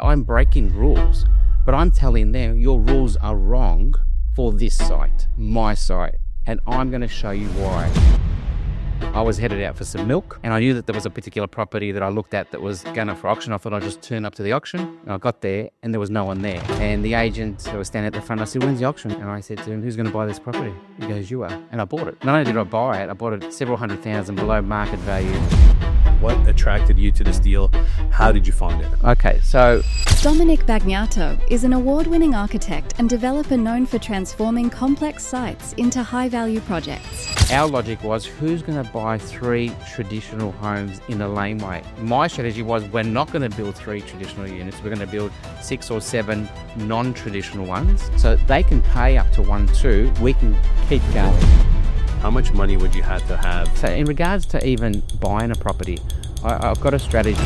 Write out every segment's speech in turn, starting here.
I'm breaking rules, but I'm telling them your rules are wrong for this site, my site, and I'm going to show you why. I was headed out for some milk, and I knew that there was a particular property that I looked at that was going up for auction. I thought I'd just turn up to the auction. And I got there, and there was no one there. And the agent who was standing at the front, I said, "When's the auction?" And I said to him, "Who's going to buy this property?" He goes, "You are." And I bought it. Not only did I buy it, I bought it several $100,000 below market value. What attracted you to this deal? How did you find it? Okay, so Dominic Bagnato is an award-winning architect and developer known for transforming complex sites into high-value projects. our logic was, who's going to buy 3 traditional homes in a laneway? My strategy was, we're not going to build 3 traditional units. We're going to build 6 or 7 non-traditional ones. So they can pay up to 1.2. We can keep going. How much money would you have to have? So in regards to even buying a property, I've got a strategy.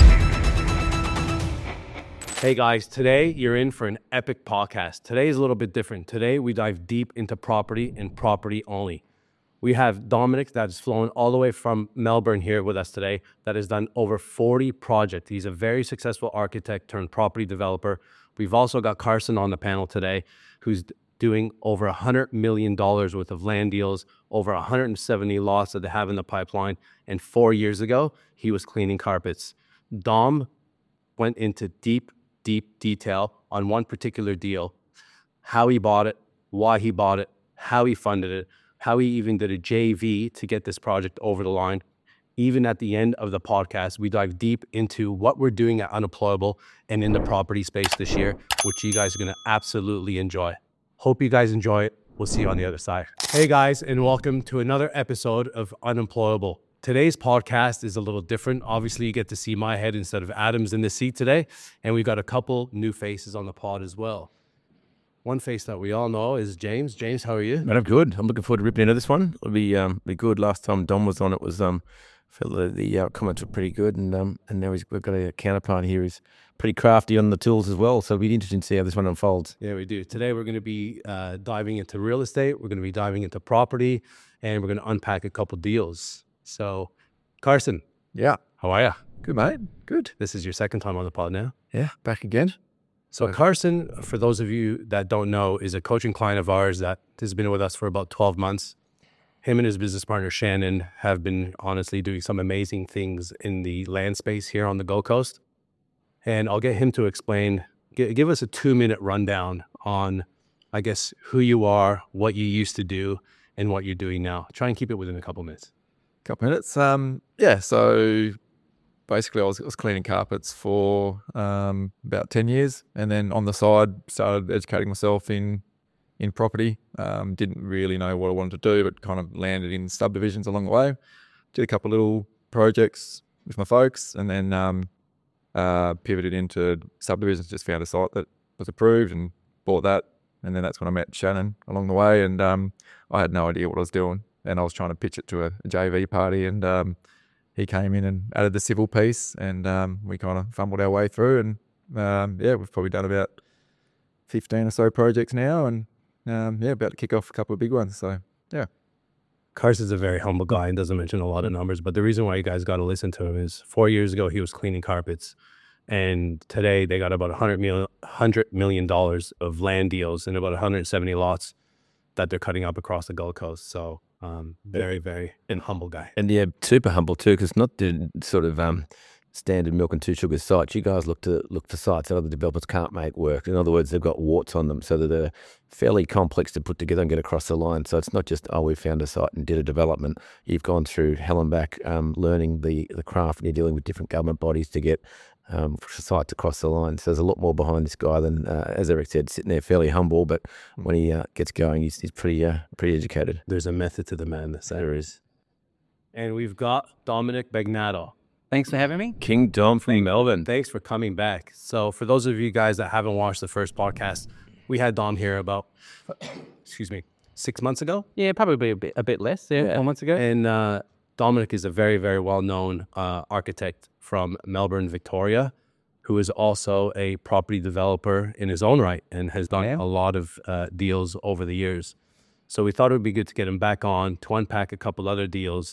Hey guys, today you're in for an epic podcast. Today is a little bit different. Today we dive deep into property and property only. We have Dominic that is flown all the way from Melbourne here with us today that has done over 40 projects. He's a very successful architect turned property developer. We've also got Carson on the panel today who's doing over $100 million worth of land deals, over 170 lots that they have in the pipeline. And 4 years ago, he was cleaning carpets. Dom went into deep detail on one particular deal, how he bought it, why he bought it, how he funded it, how he even did a JV to get this project over the line. Even at the end of the podcast, we dive deep into what we're doing at Unemployable and in the property space this year, which you guys are going to absolutely enjoy. Hope you guys enjoy it. We'll see you on the other side. Hey guys, and welcome to another episode of Unemployable. Today's podcast is a little different. Obviously, you get to see my head instead of Adam's in the seat today. And we've got a couple new faces on the pod as well. One face that we all know is James. James, how are you? Man, I'm good. I'm looking forward to ripping into this one. It'll be good. Last time Dom was on, it was felt the comments were pretty good, and now we've got a counterpart here who's pretty crafty on the tools as well. So it'll be interesting to see how this one unfolds. Yeah, we do. Today we're going to be diving into real estate. We're going to be diving into property, and we're going to unpack a couple deals. So, Carson. Yeah. How are you? Good, mate. Good. This is your second time on the pod now. Yeah, back again. So Carson, for those of you that don't know, is a coaching client of ours that has been with us for about 12 months. Him and his business partner, Shannon, have been honestly doing some amazing things in the land space here on the Gold Coast. And I'll get him to explain, give us a 2-minute rundown on, I guess, who you are, what you used to do, and what you're doing now. Try and keep it within a couple minutes. Couple minutes. So basically I was cleaning carpets for about 10 years, and then on the side started educating myself in property. Didn't really know what I wanted to do, but kind of landed in subdivisions along the way. Did a couple of little projects with my folks, and then pivoted into subdivisions. Just found a site that was approved and bought that, and then that's when I met Shannon along the way, and I had no idea what I was doing, and I was trying to pitch it to a JV party, and he came in and added the civil piece, and we kind of fumbled our way through, and we've probably done about 15 or so projects now, and about to kick off a couple of big ones. So yeah. Carson's a very humble guy and doesn't mention a lot of numbers, but the reason why you guys got to listen to him is 4 years ago he was cleaning carpets, and today they got about $100 million of land deals and about 170 lots that they're cutting up across the Gold Coast. So very, very humble guy. And yeah, super humble too, because not the sort of standard milk and two sugar sites. You guys look for sites that other developers can't make work. In other words, they've got warts on them, so that they're fairly complex to put together and get across the line. So it's not just, we found a site and did a development. You've gone through hell and back, learning the craft, and you're dealing with different government bodies to get sites across the line. So there's a lot more behind this guy than, as Eric said, sitting there fairly humble, but when he gets going, he's pretty educated. There's a method to the madness. There is. And we've got Dominic Bagnato. Thanks for having me. King Dom from Melbourne. Thanks for coming back. So for those of you guys that haven't watched the first podcast, we had Dom here about, 6 months ago. Yeah, probably a bit less, 4 months ago. And Dominic is a very, very well-known architect from Melbourne, Victoria, who is also a property developer in his own right and has done a lot of deals over the years. So we thought it would be good to get him back on to unpack a couple other deals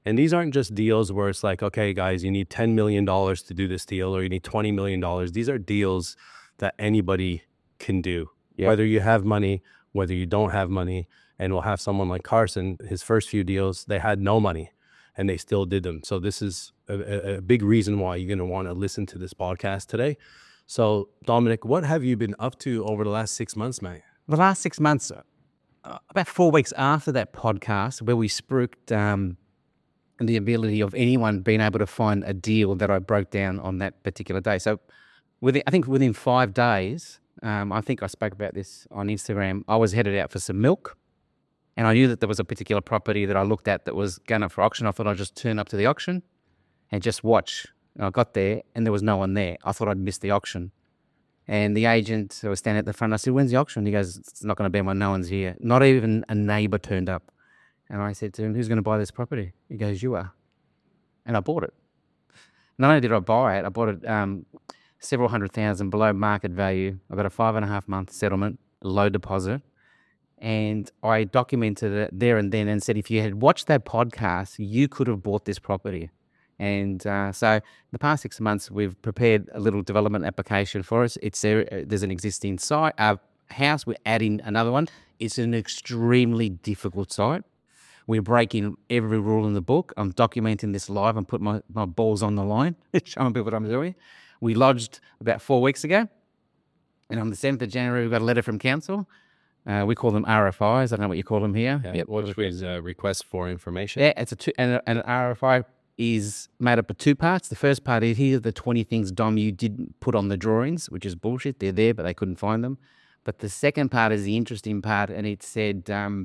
And these aren't just deals where it's like, okay, guys, you need $10 million to do this deal, or you need $20 million. These are deals that anybody can do, whether you have money, whether you don't have money. And we'll have someone like Carson, his first few deals, they had no money and they still did them. So this is a big reason why you're going to want to listen to this podcast today. So Dominic, what have you been up to over the last 6 months, mate? The last 6 months, about 4 weeks after that podcast, where we spruiked the ability of anyone being able to find a deal that I broke down on that particular day. So I think within 5 days, I think I spoke about this on Instagram, I was headed out for some milk. And I knew that there was a particular property that I looked at that was going up for auction. I thought I'd just turn up to the auction and just watch. And I got there and there was no one there. I thought I'd missed the auction. And the agent was standing at the front. I said, "When's the auction?" He goes, "It's not going to be when no one's here." Not even a neighbour turned up. And I said to him, "Who's going to buy this property?" He goes, "You are." And I bought it. Not only did I buy it, I bought it several $100,000 below market value. I got a 5.5 month settlement, low deposit. And I documented it there and then and said, if you had watched that podcast, you could have bought this property. And so the past 6 months, we've prepared a little development application for us. It's there's an existing site, house. We're adding another one. It's an extremely difficult site. We're breaking every rule in the book. I'm documenting this live and putting my balls on the line, showing people what I'm doing. We lodged about 4 weeks ago. And on the 7th of January, we got a letter from council. We call them RFIs. I don't know what you call them here. Yeah, which is a request for information. Yeah, it's an RFI is made up of 2 parts. The first part is, here are the 20 things, Dom, you didn't put on the drawings, which is bullshit. They're there, but they couldn't find them. But the second part is the interesting part, and it said,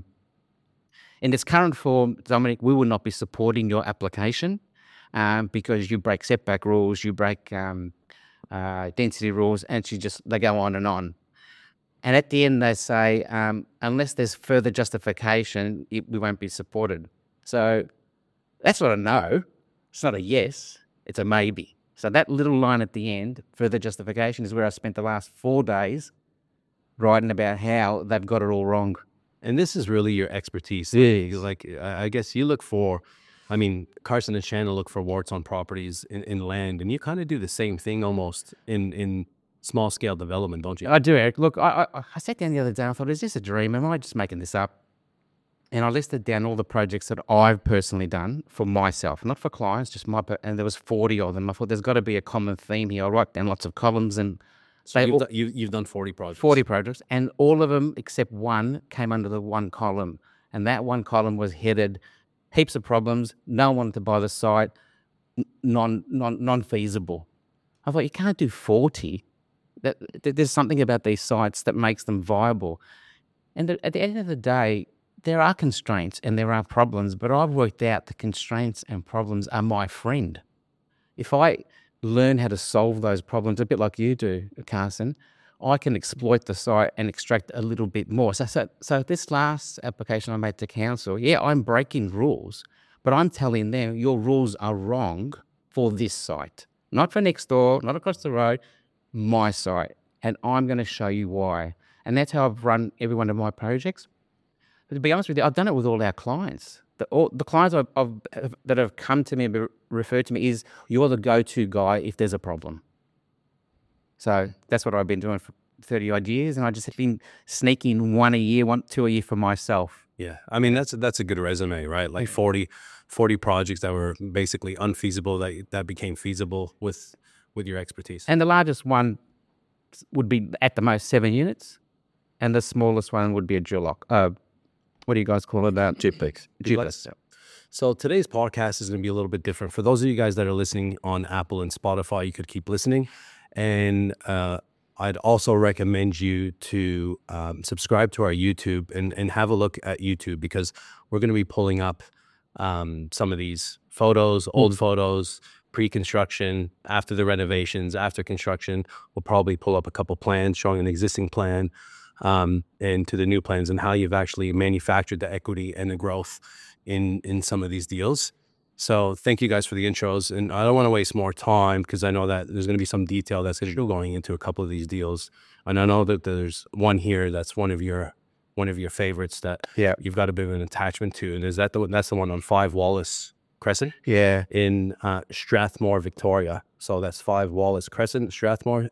in its current form, Dominic, we will not be supporting your application because you break setback rules, you break density rules, and they go on and on. And at the end, they say, unless there's further justification, we won't be supported. So that's not a no. It's not a yes. It's a maybe. So that little line at the end, further justification, is where I spent the last 4 days writing about how they've got it all wrong. And this is really your expertise. Yes. Like, I guess you look for, I mean, Carson and Shannon look for warts on properties in land, and you kind of do the same thing almost in small scale development, don't you? I do, Eric. Look, I sat down the other day and I thought, is this a dream? Am I just making this up? And I listed down all the projects that I've personally done for myself, not for clients, just and there was 40 of them. I thought there's got to be a common theme here. I write down lots of columns and so you've done 40 projects. 40 projects, and all of them except one came under the one column. And that one column was headed heaps of problems. No one wanted to buy the site, non-feasible. I thought, you can't do 40. There's something about these sites that makes them viable. And at the end of the day, there are constraints and there are problems, but I've worked out the constraints and problems are my friend. If I learn how to solve those problems, a bit like you do, Carson, I can exploit the site and extract a little bit more. So this last application I made to council, yeah, I'm breaking rules, but I'm telling them your rules are wrong for this site. Not for next door, not across the road, my site. And I'm going to show you why. And that's how I've run every one of my projects. But to be honest with you, I've done it with all our clients. The clients that have come to me and referred to me is, you're the go-to guy if there's a problem. So that's what I've been doing for 30 odd years. And I just have been sneaking 1 a year, 2 a year for myself. Yeah. I mean, that's a good resume, right? Like 40 projects that were basically unfeasible that became feasible with your expertise. And the largest one would be at the most 7 units. And the smallest one would be a duplex. What do you guys call it? Duplex. Duplex. So today's podcast is going to be a little bit different. For those of you guys that are listening on Apple and Spotify, you could keep listening. And I'd also recommend you to subscribe to our YouTube and have a look at YouTube, because we're going to be pulling up some of these photos, old photos, pre-construction, after the renovations, after construction. We'll probably pull up a couple plans showing an existing plan and to the new plans, and how you've actually manufactured the equity and the growth in some of these deals. So thank you guys for the intros, and I don't want to waste more time because I know that there's going to be some detail that's going to be going into a couple of these deals, and I know that there's one here that's one of your favorites that you've got a bit of an attachment to, and that's the one on 5 Wallace Crescent Yeah. in Strathmore, Victoria. So that's 5 Wallace Crescent, Strathmore,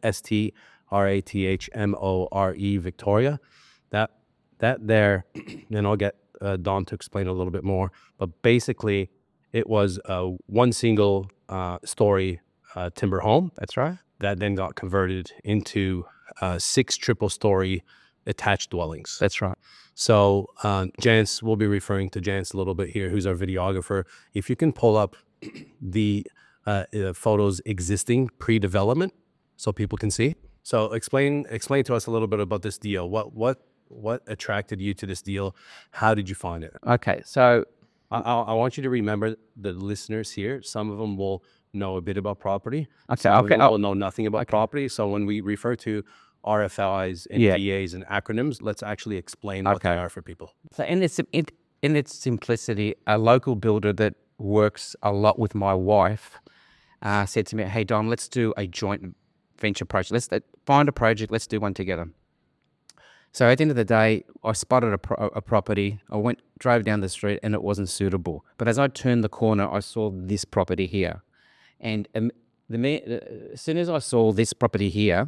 Strathmore, Victoria. That there, and I'll get Don to explain a little bit more. But basically, it was one single story timber home That's right. that then got converted into 6 triple-story attached dwellings. That's right. So Jance, we'll be referring to Jance a little bit here, who's our videographer. If you can pull up the photos existing pre-development so people can see. So explain to us a little bit about this deal. What attracted you to this deal? How did you find it? Okay. So I want you to remember the listeners here. Some of them will know a bit about property. Okay. Some of Okay. them will know nothing about property. So when we refer to RFIs and Yeah. DAs and acronyms, let's actually explain what they Okay. are for people. So in its simplicity, a local builder that works a lot with my wife said to me, "Hey Dom, let's do a joint venture project. Let's find a project. Let's do one together." So at the end of the day, I spotted a property. I drove down the street, and it wasn't suitable. But as I turned the corner, I saw this property here, and as soon as I saw this property here,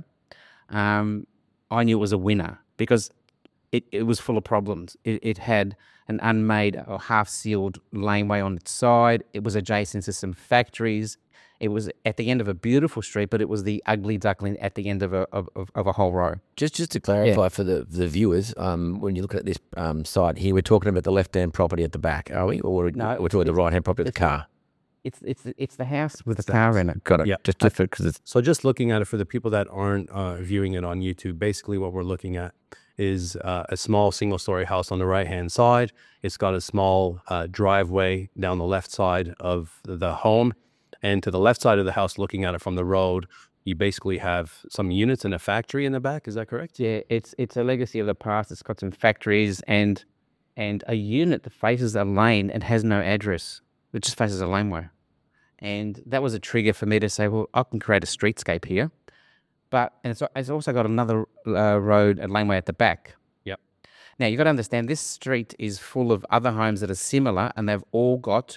I knew it was a winner because it was full of problems. It had an unmade or half-sealed laneway on its side. It was adjacent to some factories. It was at the end of a beautiful street, but it was the ugly duckling at the end of a whole row. Just to clarify for the viewers, when you look at this site here, we're talking about the left-hand property at the back, are we? Or No, we're talking the right-hand property of the car? It's the house with the car in it. Got it. Yeah. Just because it's So just looking at it for the people that aren't viewing it on YouTube, basically what we're looking at is a small single-story house on the right-hand side. It's got a small driveway down the left side of the home. And to the left side of the house, looking at it from the road, you basically have some units and a factory in the back. Is that correct? Yeah, it's a legacy of the past. It's got some factories and a unit that faces a lane and has no address. It just faces a laneway. And that was a trigger for me to say, well, I can create a streetscape here. And it's also got another road and laneway at the back. Yep. Now, you've got to understand, this street is full of other homes that are similar, and they've all got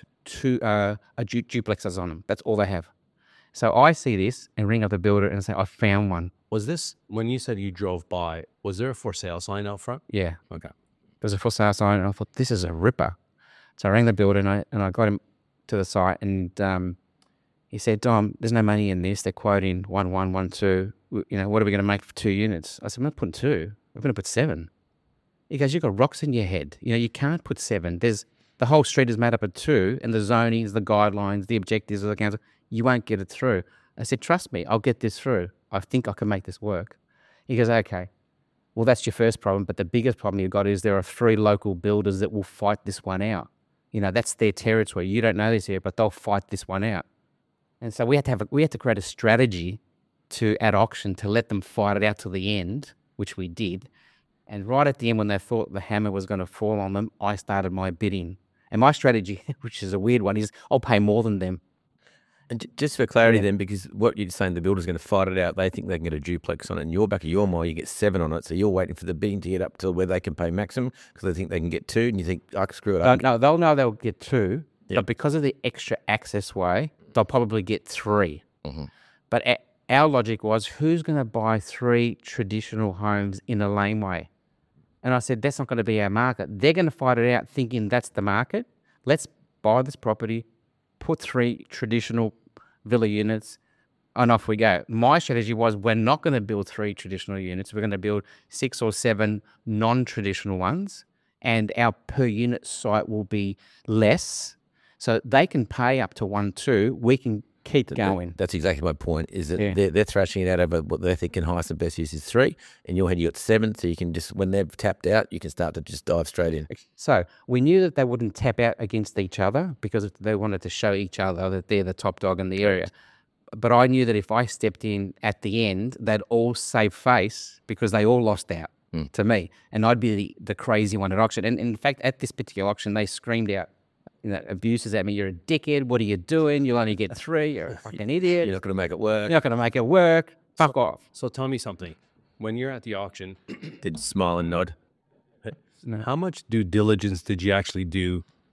duplexes on them. That's all they have. So I see this and ring up the builder and say, I found one. Was this, when you said you drove by, was there a for sale sign out front? Yeah. Okay. There's a for sale sign, and I thought, this is a ripper. So I rang the builder and I got him to the site, and he said, Dom, there's no money in this. They're quoting 1.1, 1.2. You know, what are we going to make for 2 units? I said, I'm not putting 2. I'm going to put 7. He goes, you've got rocks in your head. You know, you can't put 7. The whole street is made up of 2, and the zonings, the guidelines, the objectives of the council, you won't get it through. I said, trust me, I'll get this through. I think I can make this work. He goes, okay. Well, that's your first problem, but the biggest problem you've got is there are 3 local builders that will fight this one out. You know, that's their territory. You don't know this here, but they'll fight this one out. And so we had to create a strategy at auction to let them fight it out to the end, which we did. And right at the end, when they thought the hammer was going to fall on them, I started my bidding. And my strategy, which is a weird one, is I'll pay more than them. And just for clarity then, because what you're saying, the builder's going to fight it out, they think they can get a duplex on it. In your back of your mind, you get 7 on it, so you're waiting for the bidding to get up to where they can pay maximum because they think they can get 2, and you think, I can screw it up. No, they'll know they'll get 2, Yep. but because of the extra access way, they'll probably get 3. Mm-hmm. But our logic was, who's going to buy 3 traditional homes in a laneway? And I said, that's not going to be our market. They're going to fight it out thinking that's the market. Let's buy this property, put 3 traditional villa units, and off we go. My strategy was, we're not going to build 3 traditional units. We're going to build 6 or 7 non-traditional ones, and our per unit site will be less. So they can pay up to 1.2. We can keep going. That's exactly my point, is that Yeah. they're thrashing it out over what they think can highest and best use is 3. In your head, you got 7, so you can just, when they've tapped out, you can start to just dive straight in. So we knew that they wouldn't tap out against each other because they wanted to show each other that they're the top dog in the area. But I knew that if I stepped in at the end, they'd all save face because they all lost out to me. And I'd be the crazy one at auction. And in fact, at this particular auction, they screamed out, you know, abuses at me. You're a dickhead. What are you doing? You'll only get 3. You're a fucking idiot. You're not going to make it work. You're not going to make it work. Fuck off. So tell me something. When you're at the auction, Did smile and nod. how much due diligence did you actually do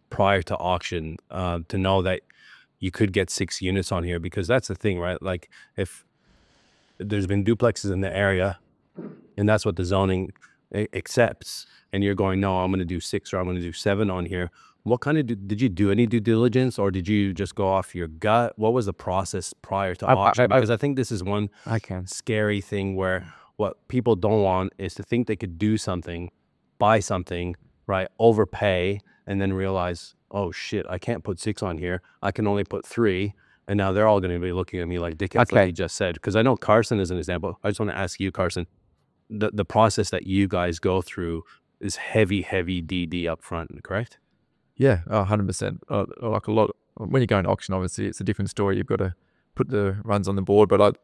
prior to auction to know that you could get 6 units on here? Because that's the thing, right? Like if there's been duplexes in the area and that's what the zoning accepts, and you're going, no, I'm going to do 6 or I'm going to do 7 on here. What kind of, did you do any due diligence, or did you just go off your gut? What was the process prior to auction? Because I think this is one scary thing where what people don't want is to think they could do something, buy something, right, overpay, and then realize, oh shit, I can't put 6 on here. I can only put 3. And now they're all going to be looking at me like dickheads, like you just said. Because I know Carson is an example. I just want to ask you, Carson, the process that you guys go through is heavy DD up front, correct? Yeah, 100%. Like a lot, when you go into auction, obviously it's a different story. You've got to put the runs on the board, but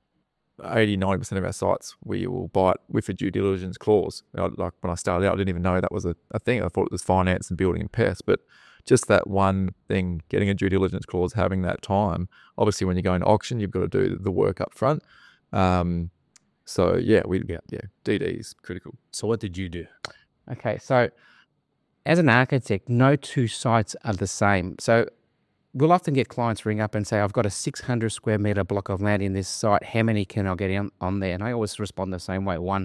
80-90% of our sites, we will buy it with a due diligence clause. Like when I started out, I didn't even know that was a thing. I thought it was finance and building and pests, but just that one thing, getting a due diligence clause, having that time. Obviously, when you go into auction, you've got to do the work up front. So yeah, DD is critical. So what did you do? Okay, so as an architect, no 2 sites are the same. So we'll often get clients ring up and say, I've got a 600 square meter block of land in this site. How many can I get on there? And I always respond the same way. One?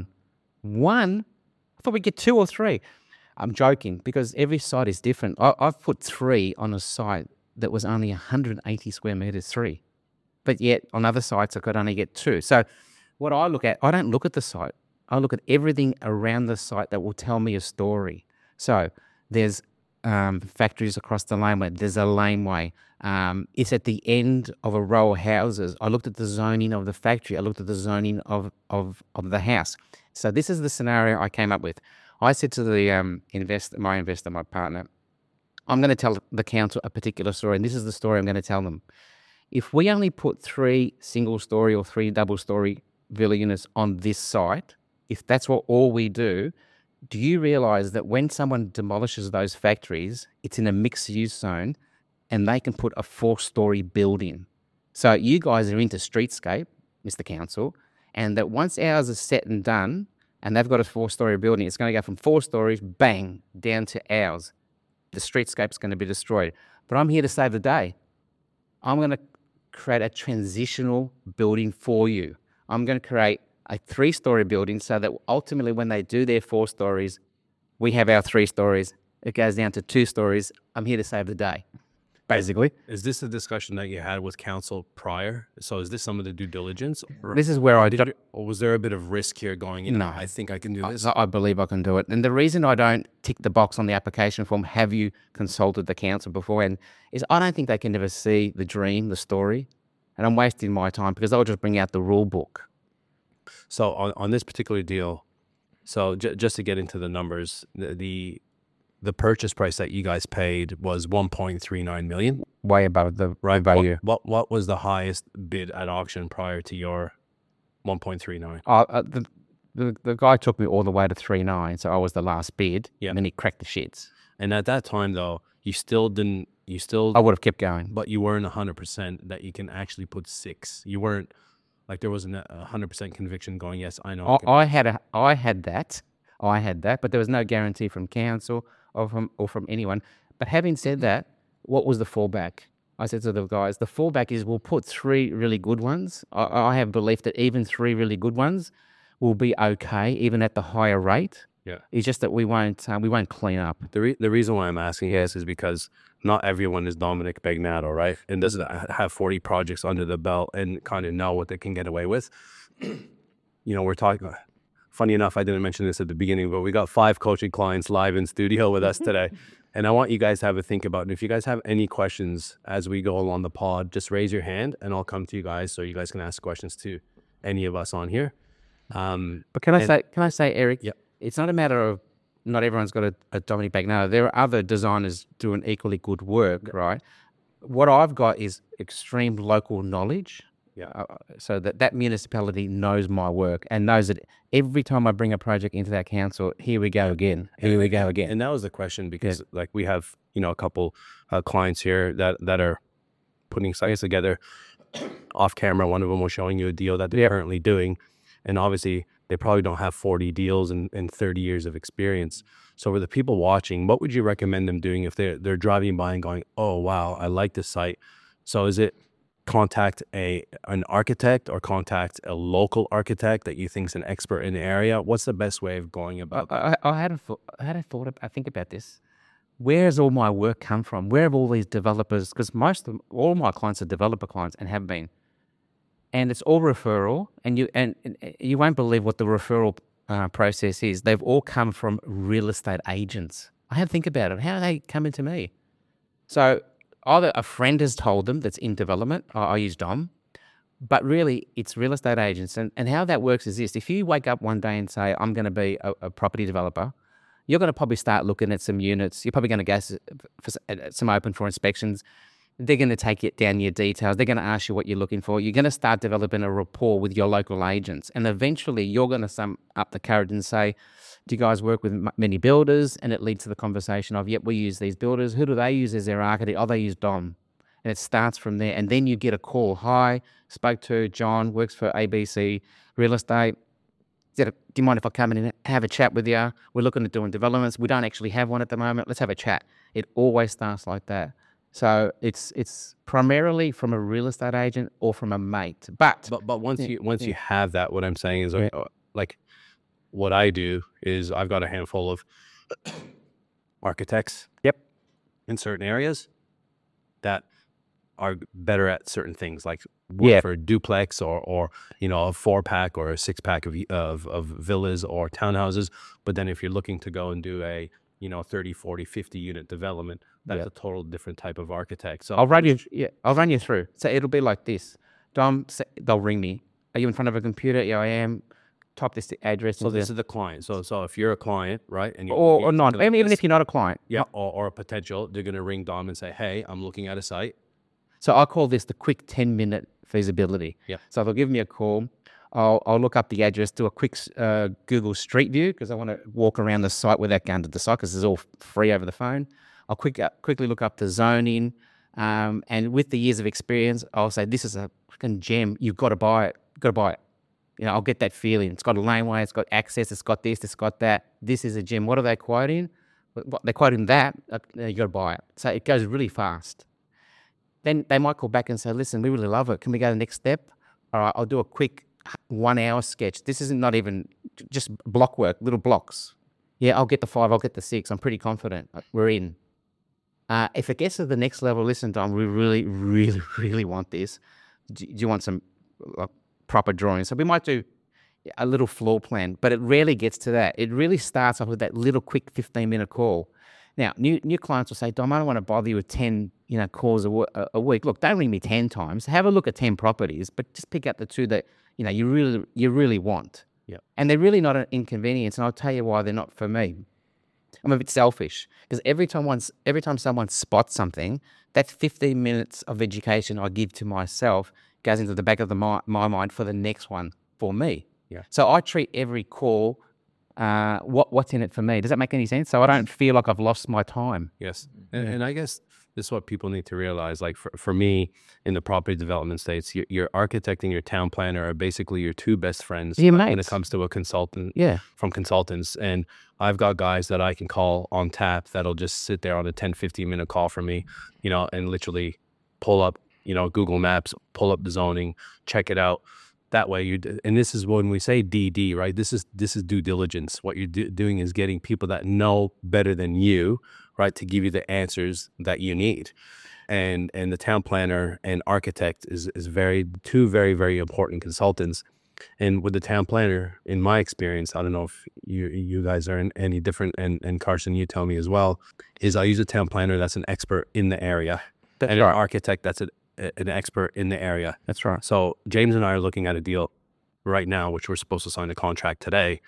I thought we'd get 2 or 3. I'm joking, because every site is different. I've put 3 on a site that was only 180 square meters, 3. But yet on other sites, I could only get 2. So what I look at, I don't look at the site. I look at everything around the site that will tell me a story. So there's factories across the laneway. There's a laneway. It's at the end of a row of houses. I looked at the zoning of the factory. I looked at the zoning of the house. So this is the scenario I came up with. I said to the my partner, I'm going to tell the council a particular story, and this is the story I'm going to tell them. If we only put 3 single-story or 3 double-story villa units on this site, if that's all we do you realize that when someone demolishes those factories, it's in a mixed-use zone, and they can put a 4-story building? So you guys are into streetscape, Mr. Council, and that once ours is set and done, and they've got a 4-story building, it's going to go from 4 stories, bang, down to ours. The streetscape's going to be destroyed. But I'm here to save the day. I'm going to create a transitional building for you. I'm going to create a 3-story building so that ultimately when they do their 4 stories, we have our 3 stories. It goes down to 2 stories. I'm here to save the day, basically. Is this a discussion that you had with council prior? So is this some of the due diligence? This is where I did. Or was there a bit of risk here going in? No. I think I can do this. I believe I can do it. And the reason I don't tick the box on the application form, have you consulted the council beforehand, is I don't think they can ever see the dream, the story. And I'm wasting my time because I'll just bring out the rule book. So on this particular deal, so just to get into the numbers, the purchase price that you guys paid was 1.39 million. Way above the right value. What was the highest bid at auction prior to your 1.39? The guy took me all the way to 3.9, so I was the last bid. Yeah. And then he cracked the shits. And at that time, though, I would have kept going. But you weren't 100% that you can actually put 6. You weren't, like, there wasn't 100% conviction going, yes, I know. I had that, but there was no guarantee from council or from anyone. But having said that, what was the fallback? I said to the guys, the fallback is we'll put 3 really good ones. I have belief that even 3 really good ones will be okay, even at the higher rate. Yeah. It's just that we won't clean up. The reason why I'm asking this is because not everyone is Dominic Bagnato, right? And doesn't have 40 projects under the belt and kind of know what they can get away with. We're talking, funny enough, I didn't mention this at the beginning, but we got 5 coaching clients live in studio with us today. And I want you guys to have a think about it. If you guys have any questions as we go along the pod, just raise your hand and I'll come to you guys so you guys can ask questions to any of us on here. But can I say, Eric? Yeah. It's not a matter of not everyone's got a Dominic Bagnato. There are other designers doing equally good work, right? What I've got is extreme local knowledge. Yeah. So that municipality knows my work and knows that every time I bring a project into that council, here we go again. And that was the question because like we have, a couple clients here that are putting sites together off camera. One of them was showing you a deal that they're currently doing. And obviously They probably don't have 40 deals and 30 years of experience. So for the people watching, what would you recommend them doing if they're driving by and going, oh, wow, I like this site. So is it contact an architect or contact a local architect that you think is an expert in the area? What's the best way of going about that? I hadn't thought. I think about this. Where has all my work come from? Where have all these developers? Because all my clients are developer clients and have been, and it's all referral. And you won't believe what the referral process is. They've all come from real estate agents. I had to think about it. How are they coming to me? So either a friend has told them that's in development. I use Dom, but really it's real estate agents. And how that works is this: if you wake up one day and say, I'm going to be a property developer, you're going to probably start looking at some units. You're probably going to go for some open for inspections. They're going to take it down your details. They're going to ask you what you're looking for. You're going to start developing a rapport with your local agents. And eventually you're going to sum up the courage and say, do you guys work with many builders? And it leads to the conversation of, yep, we use these builders. Who do they use as their architect? Oh, they use Dom. And it starts from there. And then you get a call. Hi, spoke to John, works for ABC Real Estate. Do you mind if I come in and have a chat with you? We're looking at doing developments. We don't actually have one at the moment. Let's have a chat. It always starts like that. So it's primarily from a real estate agent or from a mate. But once you have that, what I'm saying is like what I do is I've got a handful of architects. Yep. In certain areas that are better at certain things, like work for a duplex or a 4-pack or a 6-pack of villas or townhouses. But then if you're looking to go and do a 30, 40, 50 unit development, that's a total different type of architect. So I'll run you through. So it'll be like this. Dom, they'll ring me. Are you in front of a computer? Yeah, I am. Type this address. So this is the client. So if you're a client, right, and or not, even if you're not a client, or a potential, they're going to ring Dom and say, hey, I'm looking at a site. So I call this the quick 10-minute feasibility. Yeah. So they'll give me a call. I'll look up the address, do a quick Google Street View because I want to walk around the site without going to the site because it's all free over the phone. I'll quickly look up the zoning, and with the years of experience, I'll say this is a freaking gem. You've got to buy it. Got to buy it. I'll get that feeling. It's got a laneway. It's got access. It's got this. It's got that. This is a gem. What are they quoting? What they're quoting that. You got to buy it. So it goes really fast. Then they might call back and say, listen, we really love it. Can we go to the next step? All right, I'll do a quick 1-hour sketch. This isn't not even just block work, little blocks. Yeah, I'll get the 5, I'll get the 6. I'm pretty confident. We're in. If it gets to the next level, listen, Dom, we really, really, really want this. Do you want some proper drawings? So we might do a little floor plan, but it rarely gets to that. It really starts off with that little quick 15-minute call. Now, new clients will say, Dom, I don't want to bother you with 10 calls a week. Look, don't ring me 10 times. Have a look at 10 properties, but just pick out the 2 that you really want. Yeah. And they're really not an inconvenience, and I'll tell you why they're not for me. I'm a bit selfish because every time someone spots something, that 15 minutes of education I give to myself goes into the back of my mind for the next one for me. Yeah. So I treat every call what's in it for me. Does that make any sense? So I don't feel like I've lost my time. Yes. And I guess this is what people need to realize. Like for me in the property development states, your architect and your town planner are basically your 2 best friends when it comes to a consultant from consultants. And I've got guys that I can call on tap that'll just sit there on a 10, 15-minute call for me, and literally pull up, Google Maps, pull up the zoning, check it out. That way and this is when we say DD, right? This is due diligence. What you're doing is getting people that know better than you, right, to give you the answers that you need. And the town planner and architect is 2 very, very important consultants. And with the town planner, in my experience, I don't know if you guys are any different, and Carson, you tell me as well, is I use a town planner that's an expert in the area, and an architect that's an expert in the area. That's right. So James and I are looking at a deal right now, which we're supposed to sign a contract today.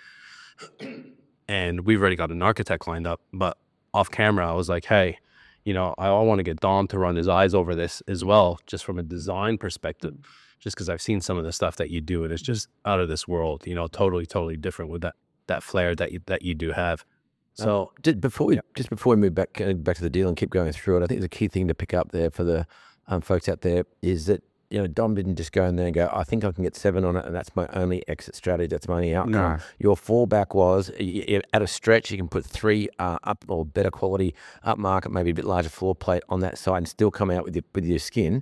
And we've already got an architect lined up, but off camera, I was like, hey, I want to get Dom to run his eyes over this as well, just from a design perspective, just because I've seen some of the stuff that you do, and it's just out of this world, totally, totally different with that flair that you do have. So before we move back to the deal and keep going through it, I think the key thing to pick up there for the folks out there is that Dom didn't just go in there and go, I think I can get 7 on it, and that's my only exit strategy. That's my only outcome. No. Your fallback was at a stretch, you can put 3 up or better quality up market, maybe a bit larger floor plate on that side, and still come out with your skin.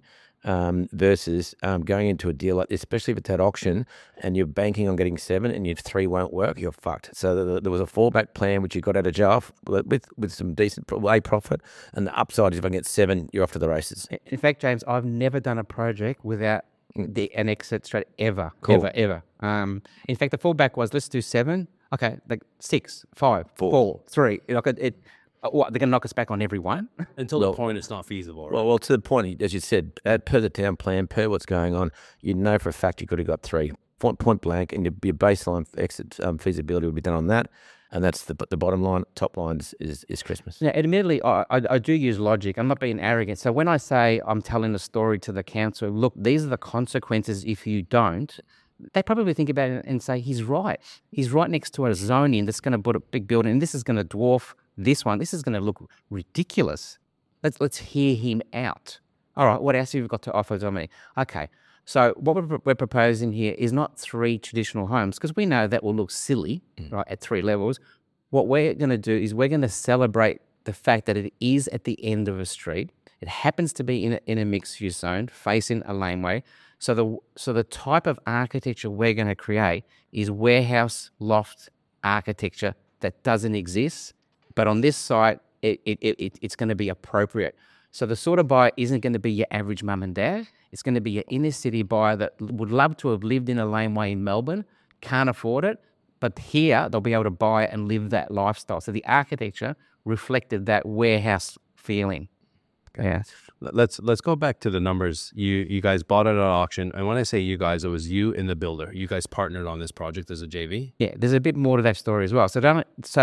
Versus going into a deal like this, especially if it's at auction and you're banking on getting 7 and your 3 won't work, you're fucked. So there was a fallback plan which you got out of jail with some decent profit, and the upside is if I get 7, you're off to the races. In fact, James, I've never done a project without an exit strategy ever, Cool. ever. In fact, the fallback was let's do 7. Okay, like 6, 5, 4, 3. What, they're going to knock us back on every one? Until the point it's not feasible, right? Well, to the point, as you said, per the town plan, per what's going on, you know for a fact you could have got 3 point blank, and your baseline exit feasibility would be done on that, and that's the bottom line. Top line is Christmas. Now, admittedly, I do use logic. I'm not being arrogant. So when I say I'm telling a story to the council, look, these are the consequences if you don't, they probably think about it and say, he's right. He's right next to a zoning that's going to put a big building, and this is going to dwarf this one. This is going to look ridiculous. Let's hear him out. All right, what else have you got to offer, Dominic? Okay, so what we're proposing here is not 3 traditional homes, because we know that will look silly, right, at 3 levels. What we're going to do is we're going to celebrate the fact that it is at the end of a street. It happens to be in a mixed-use zone facing a laneway. So the type of architecture we're going to create is warehouse loft architecture that doesn't exist, but on this site, it's going to be appropriate. So the sort of buyer isn't going to be your average mum and dad. It's going to be your inner city buyer that would love to have lived in a laneway in Melbourne, can't afford it, but here they'll be able to buy it and live that lifestyle. So the architecture reflected that warehouse feeling. Yeah. Let's go back to the numbers. You guys bought it at auction, and when I say you guys, it was you and the builder. You guys partnered on this project as a JV. Yeah, there's a bit more to that story as well. So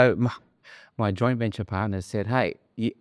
my joint venture partners said, "Hey,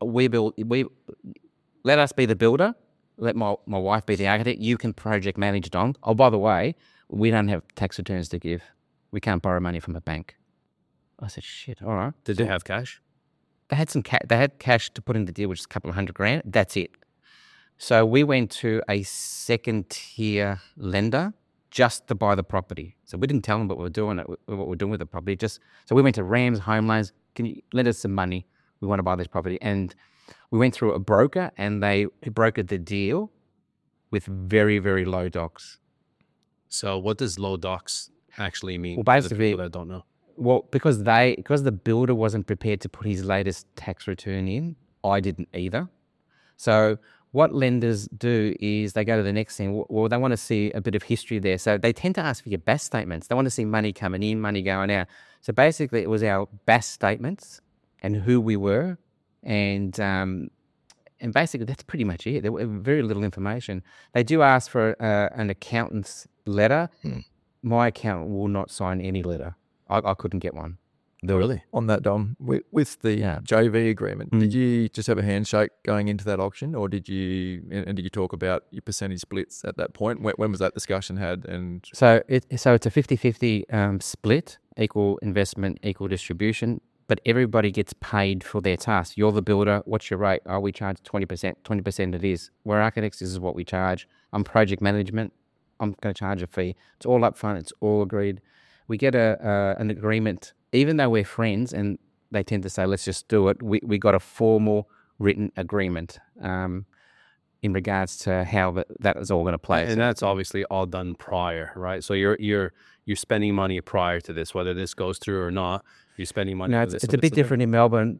let us be the builder. Let my wife be the architect. You can project manage Dong. Oh, by the way, we don't have tax returns to give. We can't borrow money from a bank." I said, "Shit, all right." Did they have cash? They had they had cash to put in the deal, which is a couple of $100,000. That's it. So we went to a second-tier lender just to buy the property. So we didn't tell them what we're doing with the property. So we went to Rams Home Loans. Can you lend us some money? We want to buy this property. And we went through a broker, and they brokered the deal with very, very low docs. So what does low docs actually mean? Well, for the basically, people that don't know. Well, because the builder wasn't prepared to put his latest tax return in, I didn't either. So what lenders do is they go to the next thing. Well, they want to see a bit of history there. So they tend to ask for your BAS statements. They want to see money coming in, money going out. So basically it was our BAS statements and who we were. And basically that's pretty much it. There was very little information. They do ask for an accountant's letter. My accountant will not sign any letter. I couldn't get one. Really? On that, Dom, with the JV agreement, did you just have a handshake going into that auction, or did you talk about your percentage splits at that point? When was that discussion had? And So it's a 50-50 split, equal investment, equal distribution, but everybody gets paid for their task. You're the builder. What's your rate? Oh, we charge 20%. 20% it is. We're architects. This is what we charge. I'm project management. I'm going to charge a fee. It's all upfront. It's all agreed. We get an agreement, even though we're friends, and they tend to say, let's just do it. We got a formal written agreement in regards to how that is all going to play. And that's obviously all done prior, right? So you're spending money prior to this, whether this goes through or not. You're spending money. No, for this. it's a bit different in Melbourne.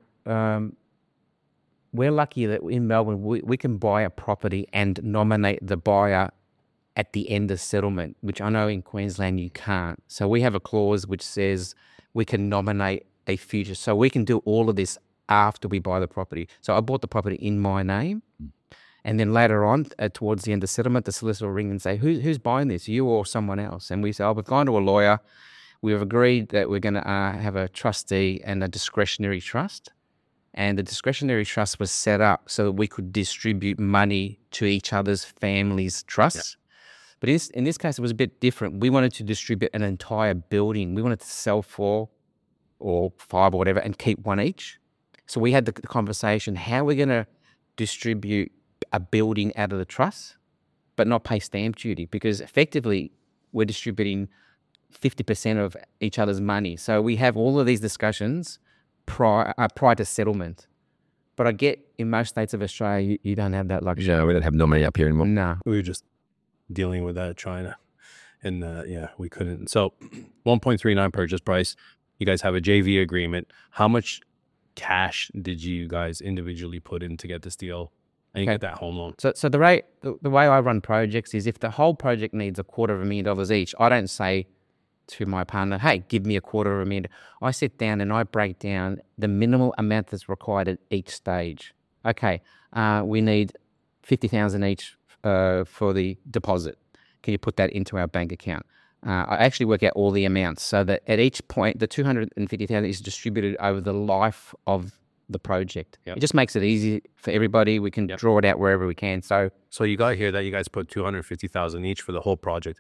We're lucky that in Melbourne we can buy a property and nominate the buyer at the end of settlement, which I know in Queensland you can't. So we have a clause which says we can nominate a future. So we can do all of this after we buy the property. So I bought the property in my name, and then later on, towards the end of settlement, the solicitor will ring and say, who's buying this, you or someone else? And we say, we've gone to a lawyer. We've agreed that we're going to have a trustee and a discretionary trust. And the discretionary trust was set up so that we could distribute money to each other's families' trusts. Yeah. But in this case, it was a bit different. We wanted to distribute an entire building. We wanted to sell 4 or 5 or whatever and keep 1 each. So we had the conversation, how are we going to distribute a building out of the trust? but not pay stamp duty, because effectively we're distributing 50% of each other's money. So we have all of these discussions prior to settlement. But I get in most states of Australia, you don't have that luxury. No, we don't have nominee up here anymore. No. We were just dealing with that, trying to, and yeah, we couldn't. So 1.39 purchase price. You guys have a JV agreement. How much cash did you guys individually put in to get this deal and get that home loan? So the way I run projects is if the whole project needs $250,000 each, I don't say to my partner, hey, give me $250,000. I sit down and I break down the minimal amount that's required at each stage. Okay, we need $50,000 each for the deposit. Can you put that into our bank account? I actually work out all the amounts so that at each point, the $250,000 is distributed over the life of the project. Yep. It just makes it easy for everybody. We can draw it out wherever we can. So you got here that you guys put $250,000 each for the whole project.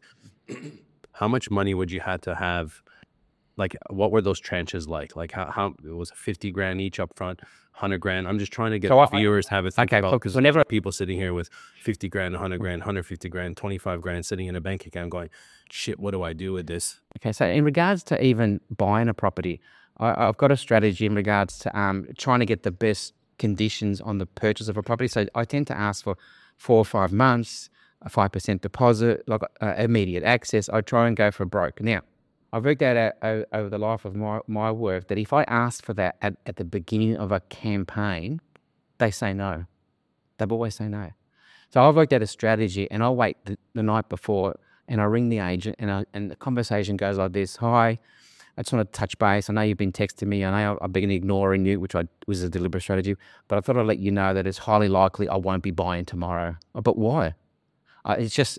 How much money would you had to have? Like, what were those tranches like? Like, how it was $50,000 each up front, $100,000. I'm just trying to get viewers have it. Okay, about, because whenever people sitting here with $50,000, $100,000, $150,000, $25,000 sitting in a bank account, going, shit, what do I do with this? Okay, so in regards to even buying a property, I've got a strategy in regards to trying to get the best conditions on the purchase of a property. So I tend to ask for 4 or 5 months, a 5% deposit, like immediate access. I try and go for broke. Now, I've worked out over the life of my work that if I ask for that at the beginning of a campaign, they say no. They've always say no. So I've worked out a strategy, and I'll wait the night before, and I ring the agent, and the conversation goes like this: hi, I just want to touch base. I know you've been texting me. I know I've been ignoring you, which was a deliberate strategy, but I thought I'd let you know that it's highly likely I won't be buying tomorrow. But why? It's just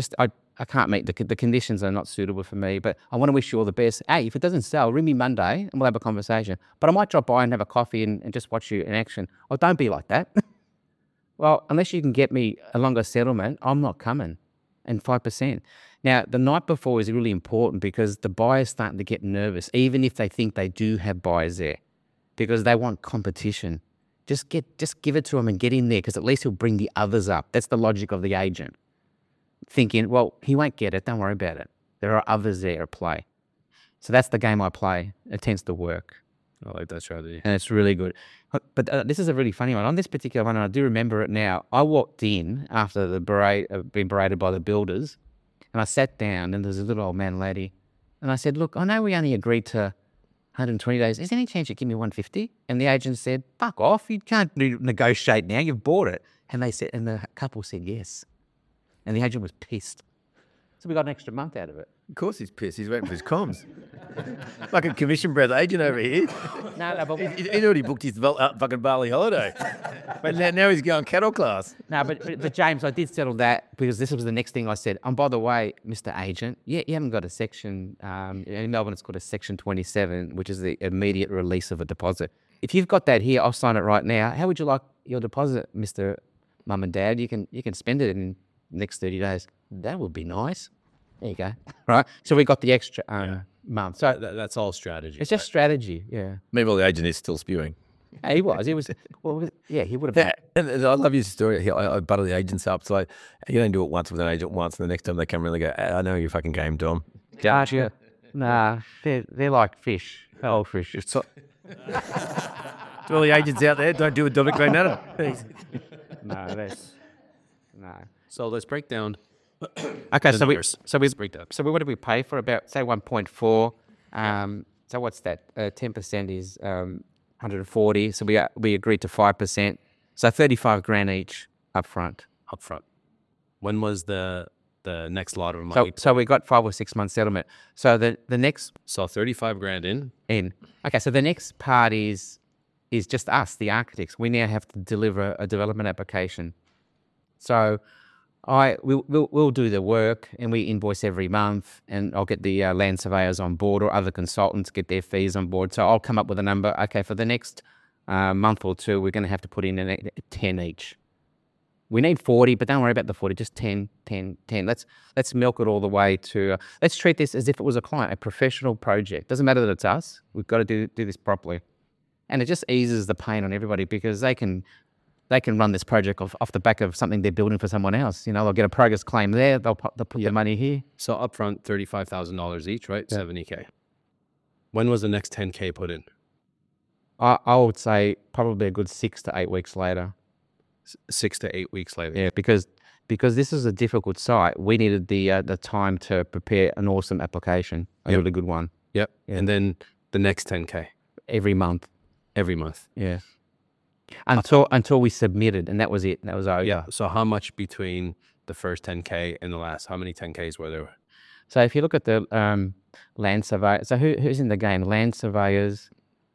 I can't meet the conditions are not suitable for me, but I want to wish you all the best. Hey, if it doesn't sell, ring me Monday and we'll have a conversation. But I might drop by and have a coffee and just watch you in action. Oh, don't be like that. Well, unless you can get me a longer settlement, I'm not coming. And 5%. Now, the night before is really important because the buyer's starting to get nervous, even if they think they do have buyers there, because they want competition. Just give it to them and get in there, because at least he'll bring the others up. That's the logic of the agent. Thinking, well, he won't get it. Don't worry about it. There are others there at play. So that's the game I play. It tends to work. I like that strategy. And it's really good. But this is a really funny one. On this particular one, and I do remember it now, I walked in after being berated by the builders, and I sat down, and there's a little old man lady, and I said, look, I know we only agreed to 120 days. Is there any chance you give me 150? And the agent said, fuck off. You can't negotiate now. You've bought it. And they said, and the couple said yes. And the agent was pissed. So we got an extra month out of it. Of course he's pissed. He's waiting for his comms. Like a commission breath agent over here. No, but He already booked his fucking Bali holiday. But now he's going cattle class. no, but James, I did settle that because this was the next thing I said. And by the way, Mr. Agent, you haven't got a section, in Melbourne it's called a Section 27, which is the immediate release of a deposit. If you've got that here, I'll sign it right now. How would you like your deposit, Mr. Mum and Dad? You can spend it in the next 30 days. That would be nice. There you go. Right. So we got the extra month. So That's all strategy. it's just strategy. Yeah. Meanwhile, the agent is still spewing. Yeah, he was. Well, yeah, he would have. And I love your story. I butter the agents up. So you don't do it once with an agent once, and the next time they come in, they go, I know your fucking game, Dom. Gotcha. Nah, they're like fish. Old fish. It's To all the agents out there, don't do what Dominic Granada. no. So let's break down. Okay, the numbers. So what did we pay for? About say 1.4. So what's that? 10% is 140. So we agreed to 5%. So $35,000 each up front. When was the next lot of money? So we got 5 or 6 months settlement. So the next So $35,000 in. Okay, so the next part is just us, the architects. We now have to deliver a development application. So we'll do the work, and we invoice every month, and I'll get the land surveyors on board, or other consultants get their fees on board. So I'll come up with a number. Okay, for the next month or two, we're going to have to put in 10 each. We need 40, but don't worry about the 40, just 10. Let's milk it all the way to, let's treat this as if it was a client, a professional project. Doesn't matter that it's us. We've got to do this properly. And it just eases the pain on everybody, because they can they can run this project off the back of something they're building for someone else. You know, they'll get a progress claim there. They'll put the money here. So upfront, $35,000 each, right? Yeah. $70K. When was the next $10K put in? I would say probably a good 6 to 8 weeks later. 6 to 8 weeks later. Yeah, because this is a difficult site. We needed the time to prepare an awesome application, a Yep. really good one, Yep. Yeah. And then the next 10K every month. every month. Yeah. Until we submitted, and that was it. That was over. Yeah. So how much between the first 10K and the last? How many 10Ks were there? So if you look at the land survey, so who's in the game? Land surveyors,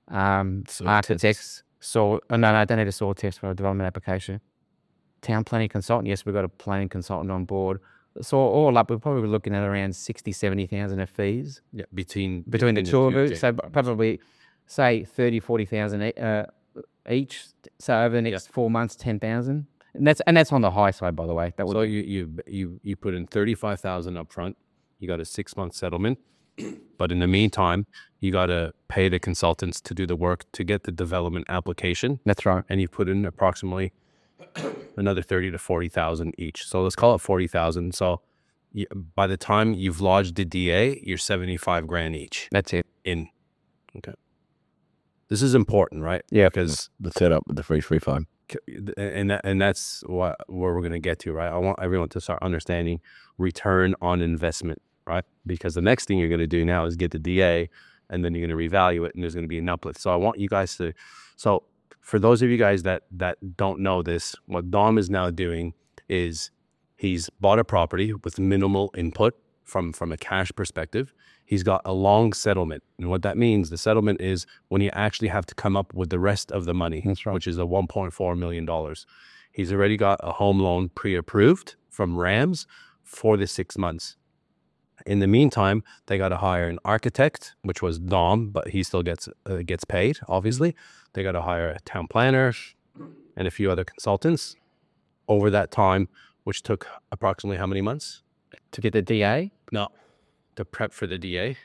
architects. No, I don't need a soil test for a development application. Town planning consultant. Yes, we've got a planning consultant on board. So all up, we're probably looking at around 60, 70,000 of fees Yeah. Between between the two of us. So probably say 30, 40,000 each. So over the next 4 months, 10,000. And that's on the high side, by the way. That would So you put in 35,000 up front. You got a 6-month settlement, but in the meantime, you got to pay the consultants to do the work to get the development application, That's right. and you put in approximately another 30 to 40,000 each. So let's call it 40,000. So by the time you've lodged the DA, you're 75 grand each That's it. in. Okay. This is important, right? Yeah. Because The setup with the free farm. and that's where we're going to get to, right? I want everyone to start understanding return on investment, right? Because the next thing you're going to do now is get the DA, and then you're going to revalue it, and there's going to be an uplift. So I want you guys to, so for those of you guys that don't know this, what Dom is now doing is he's bought a property with minimal input from a cash perspective. He's got a long settlement. And what that means, the settlement is when you actually have to come up with the rest of the money, That's right. which is a $1.4 million. He's already got a home loan pre-approved from RAMS for the 6 months. In the meantime, they got to hire an architect, which was Dom, but he still gets paid, obviously. They got to hire a town planner and a few other consultants over that time, which took approximately how many months? To get the DA? No, to prep for the DA.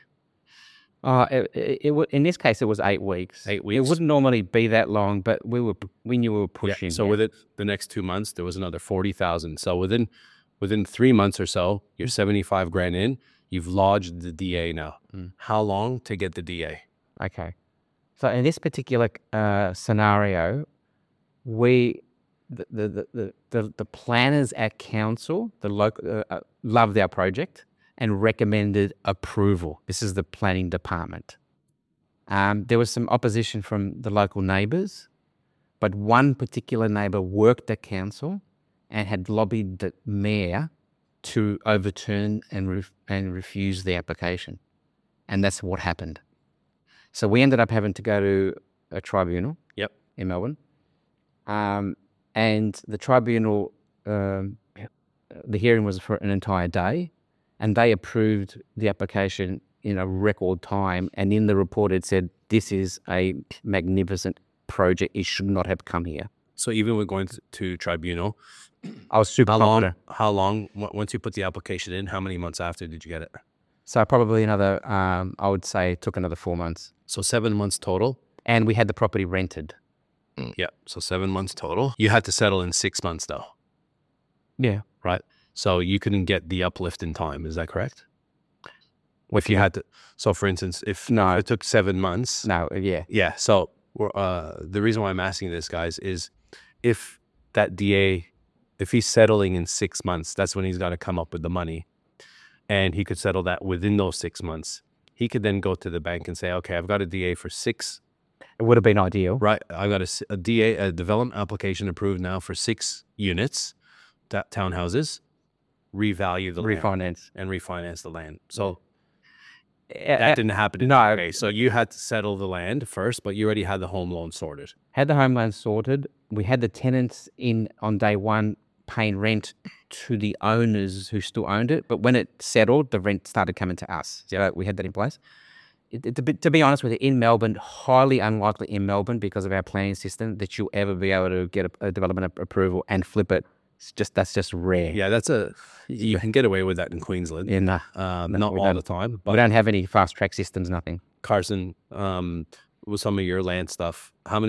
In this case, it was 8 weeks. 8 It weeks. wouldn't normally be that long, but we knew we were pushing. So with it, the next 2 months, there was another 40,000. So within 3 months or so, you're 75 grand in. You've lodged the DA now. How long to get the DA? Okay. So in this particular scenario, the planners at council, the local, loved our project and recommended approval. This is the planning department. There was some opposition from the local neighbours, but one particular neighbour worked at council and had lobbied the mayor to overturn and refuse the application. And that's what happened. So we ended up having to go to a tribunal in Melbourne. And the tribunal, the hearing was for an entire day, and they approved the application in a record time. And in the report, it said, this is a magnificent project. It should not have come here. So even with going to tribunal, I was super confident. How long, once you put the application in, how many months after did you get it? So probably another, I would say it took another 4 months. So 7 months total? And we had the property rented. Yeah, so 7 months total. You had to settle in 6 months though, Yeah. right? So you couldn't get the uplift in time, is that correct? If you had to, so for instance, if it took 7 months. No, yeah. Yeah, so the reason why I'm asking this, guys, is if that DA, if he's settling in 6 months, that's when he's got to come up with the money. And he could settle that within those 6 months. He could then go to the bank and say, okay, I've got a DA for 6. It would have been ideal. Right. I've got a DA, a development application approved now for 6 units, townhouses, revalue the land Refinance. and refinance the land. So that didn't happen. No. Okay, so you had to settle the land first, but you already had the home loan sorted. Had the home loan sorted. We had the tenants in on day one paying rent to the owners who still owned it. But when it settled, the rent started coming to us. So we had that in place. To be honest with you, in Melbourne, highly unlikely in Melbourne because of our planning system that you'll ever be able to get a development approval and flip it. That's just rare. Yeah, you can get away with that in Queensland. Not all the time. We But don't have any fast track systems, nothing. Carson, with some of your land stuff, how many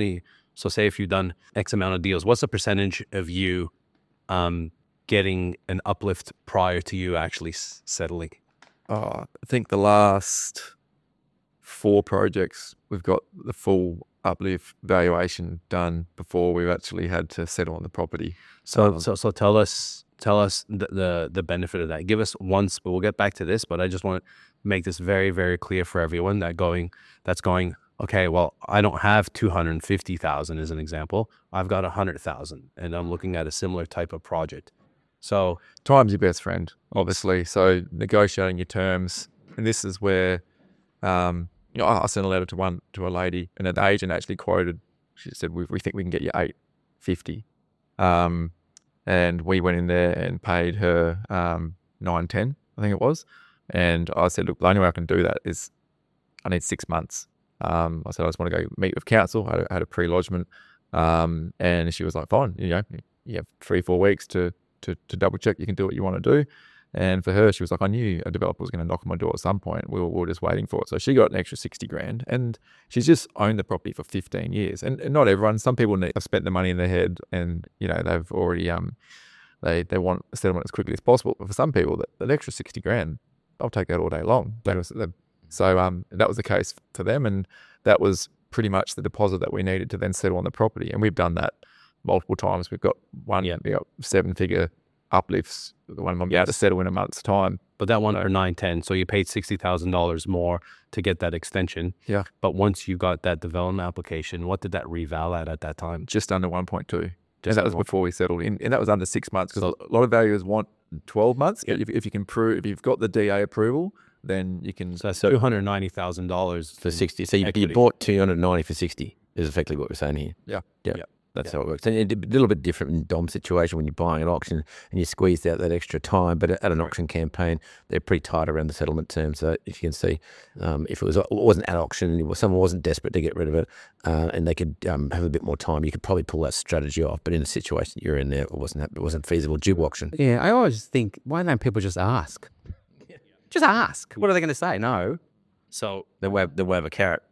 So say if you've done X amount of deals, what's the percentage of you getting an uplift prior to you actually settling? I think the last 4 projects, we've got the full uplift valuation done before we've actually had to settle on the property. So tell us the benefit of that. Give us once, but we'll get back to this. But I just want to make this very, very clear for everyone that's going, okay, well, I don't have 250,000 as an example. I've got 100,000 and I'm looking at a similar type of project. So Time's your best friend, obviously. So negotiating your terms, and this is where, I sent a letter to a lady, and the agent actually quoted. She said, "We think we can get you 850," and we went in there and paid her 910, I think it was. And I said, "Look, the only way I can do that is I need 6 months." I said, "I just want to go meet with council." I had a pre-lodgement, and she was like, "Fine, you have 3-4 weeks to double check. You can do what you want to do." And for her, she was like, "I knew a developer was going to knock on my door at some point. We were just waiting for it." So she got an extra 60 grand, and she's just owned the property for 15 years. And not everyone, some people have spent the money in their head, and they've already they want a settlement as quickly as possible. But for some people, that extra 60 grand, I'll take that all day long. So that was the case for them, and that was pretty much the deposit that we needed to then settle on the property. And we've done that multiple times. We've got we got 7-figure uplifts. The one I'm about to settle in a month's time. But that one for 910, so you paid $60,000 more to get that extension. Yeah. But once you got that development application, what did that reval at that time? Just under 1.2. And that was before we settled in, and that was under 6 months, because a lot of valuers want 12 months. Yeah. If you can prove, if you've got the DA approval, then you can. So that's $290,000 For 60. So you equity. bought 290 for 60 is effectively what we're saying here. Yeah. Yeah. That's how it works. And a little bit different in Dom's situation when you're buying an auction and you squeezed out that extra time. But at an auction campaign, they're pretty tight around the settlement terms. So if you can see, if it wasn't at auction and someone wasn't desperate to get rid of it, and they could have a bit more time, you could probably pull that strategy off. But in the situation you're in there, it wasn't feasible due auction. Yeah, I always think, why don't people just ask? Just ask. What are they going to say? No. So They wave a carrot.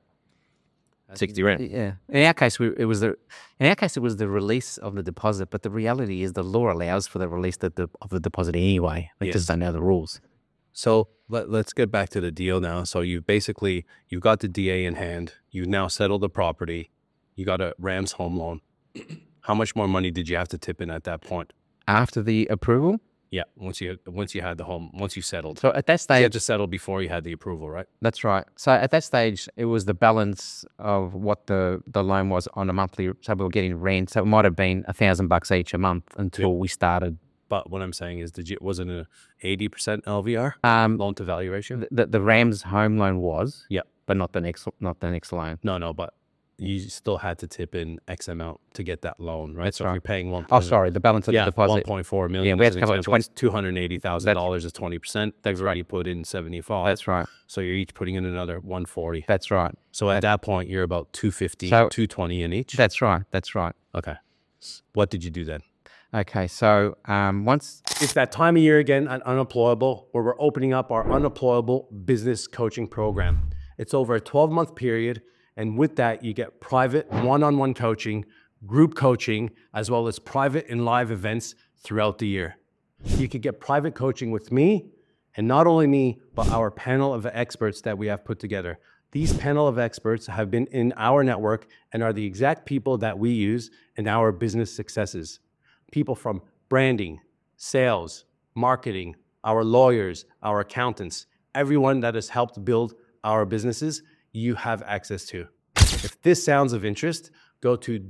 60 grand. Yeah. In our case, it was the release of the deposit, but the reality is the law allows for the release of the deposit anyway. They just don't know the rules. So let's get back to the deal now. So you've got the DA in hand. You've now settled the property. You got a Rams home loan. How much more money did you have to tip in at that point? After the approval? Yeah, once you had the home, once you settled. So at that You stage, had to settle before you had the approval, right? that's right. So at that stage, it was the balance of what the loan was on a monthly. So we were getting rent. So it might have been $1,000 each a month until we started. But what I'm saying is, was it an 80% LVR, loan to value ratio? The Rams home loan was, Yeah. but not the next loan. No, but you still had to tip in X amount to get that loan, right? So if right. you're paying one, Oh, sorry, the balance of the deposit. 1.4 million. Yeah, we had as to an cover example, it's $280,000 is 20%. They've already put in 75. That's right. So you're each putting in another 140. That's right. So at that point, you're about 250, So- 220 in each. That's right. That's right. Okay. What did you do then? Okay, so once It's that time of year again at Unemployable, where we're opening up our Unemployable business coaching program. It's over a 12-month period. And with that, you get private one-on-one coaching, group coaching, as well as private and live events throughout the year. You could get private coaching with me, and not only me, but our panel of experts that we have put together. These panel of experts have been in our network and are the exact people that we use in our business successes. People from branding, sales, marketing, our lawyers, our accountants, everyone that has helped build our businesses, you have access to. If this sounds of interest, go to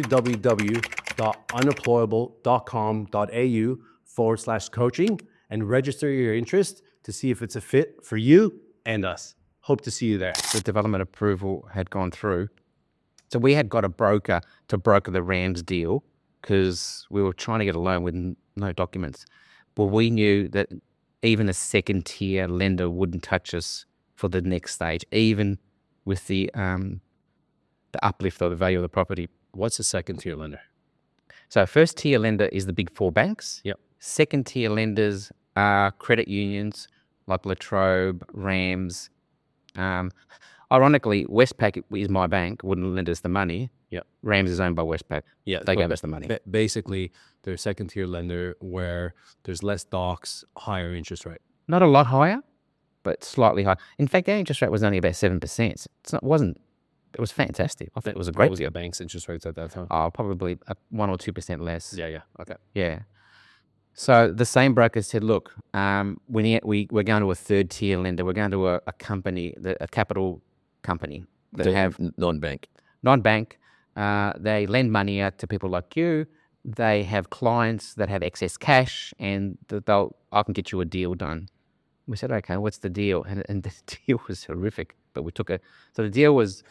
www.unemployable.com.au/coaching and register your interest to see if it's a fit for you and us. Hope to see you there. the development approval had gone through, so we had got a broker to broker the Rams deal because we were trying to get a loan with no documents. Well, we knew that even a second tier lender wouldn't touch us for the next stage, even with the uplift of the value of the property. What's a second tier lender? So first tier lender is the big 4 banks. Yep. Second tier lenders are credit unions like Latrobe, Rams. I Ironically, Westpac is my bank, wouldn't lend us the money. Yeah. Rams is owned by Westpac. Yeah, They so gave us the money. Basically, they're a second tier lender where there's less docs, higher interest rate. Not a lot higher, but slightly higher. In fact, our interest rate was only about 7%. It was fantastic. I think it was a What great was your bank's interest rates at that time? probably 1 or 2% less. Yeah. Okay. Yeah. So the same broker said, look, we're going to a third tier lender. We're going to a company, a capital company that have non-bank. non-bank. They lend money out to people like you. They have clients that have excess cash, and I can get you a deal done. We said, okay, what's the deal? And the deal was horrific, but we took it. So the deal was,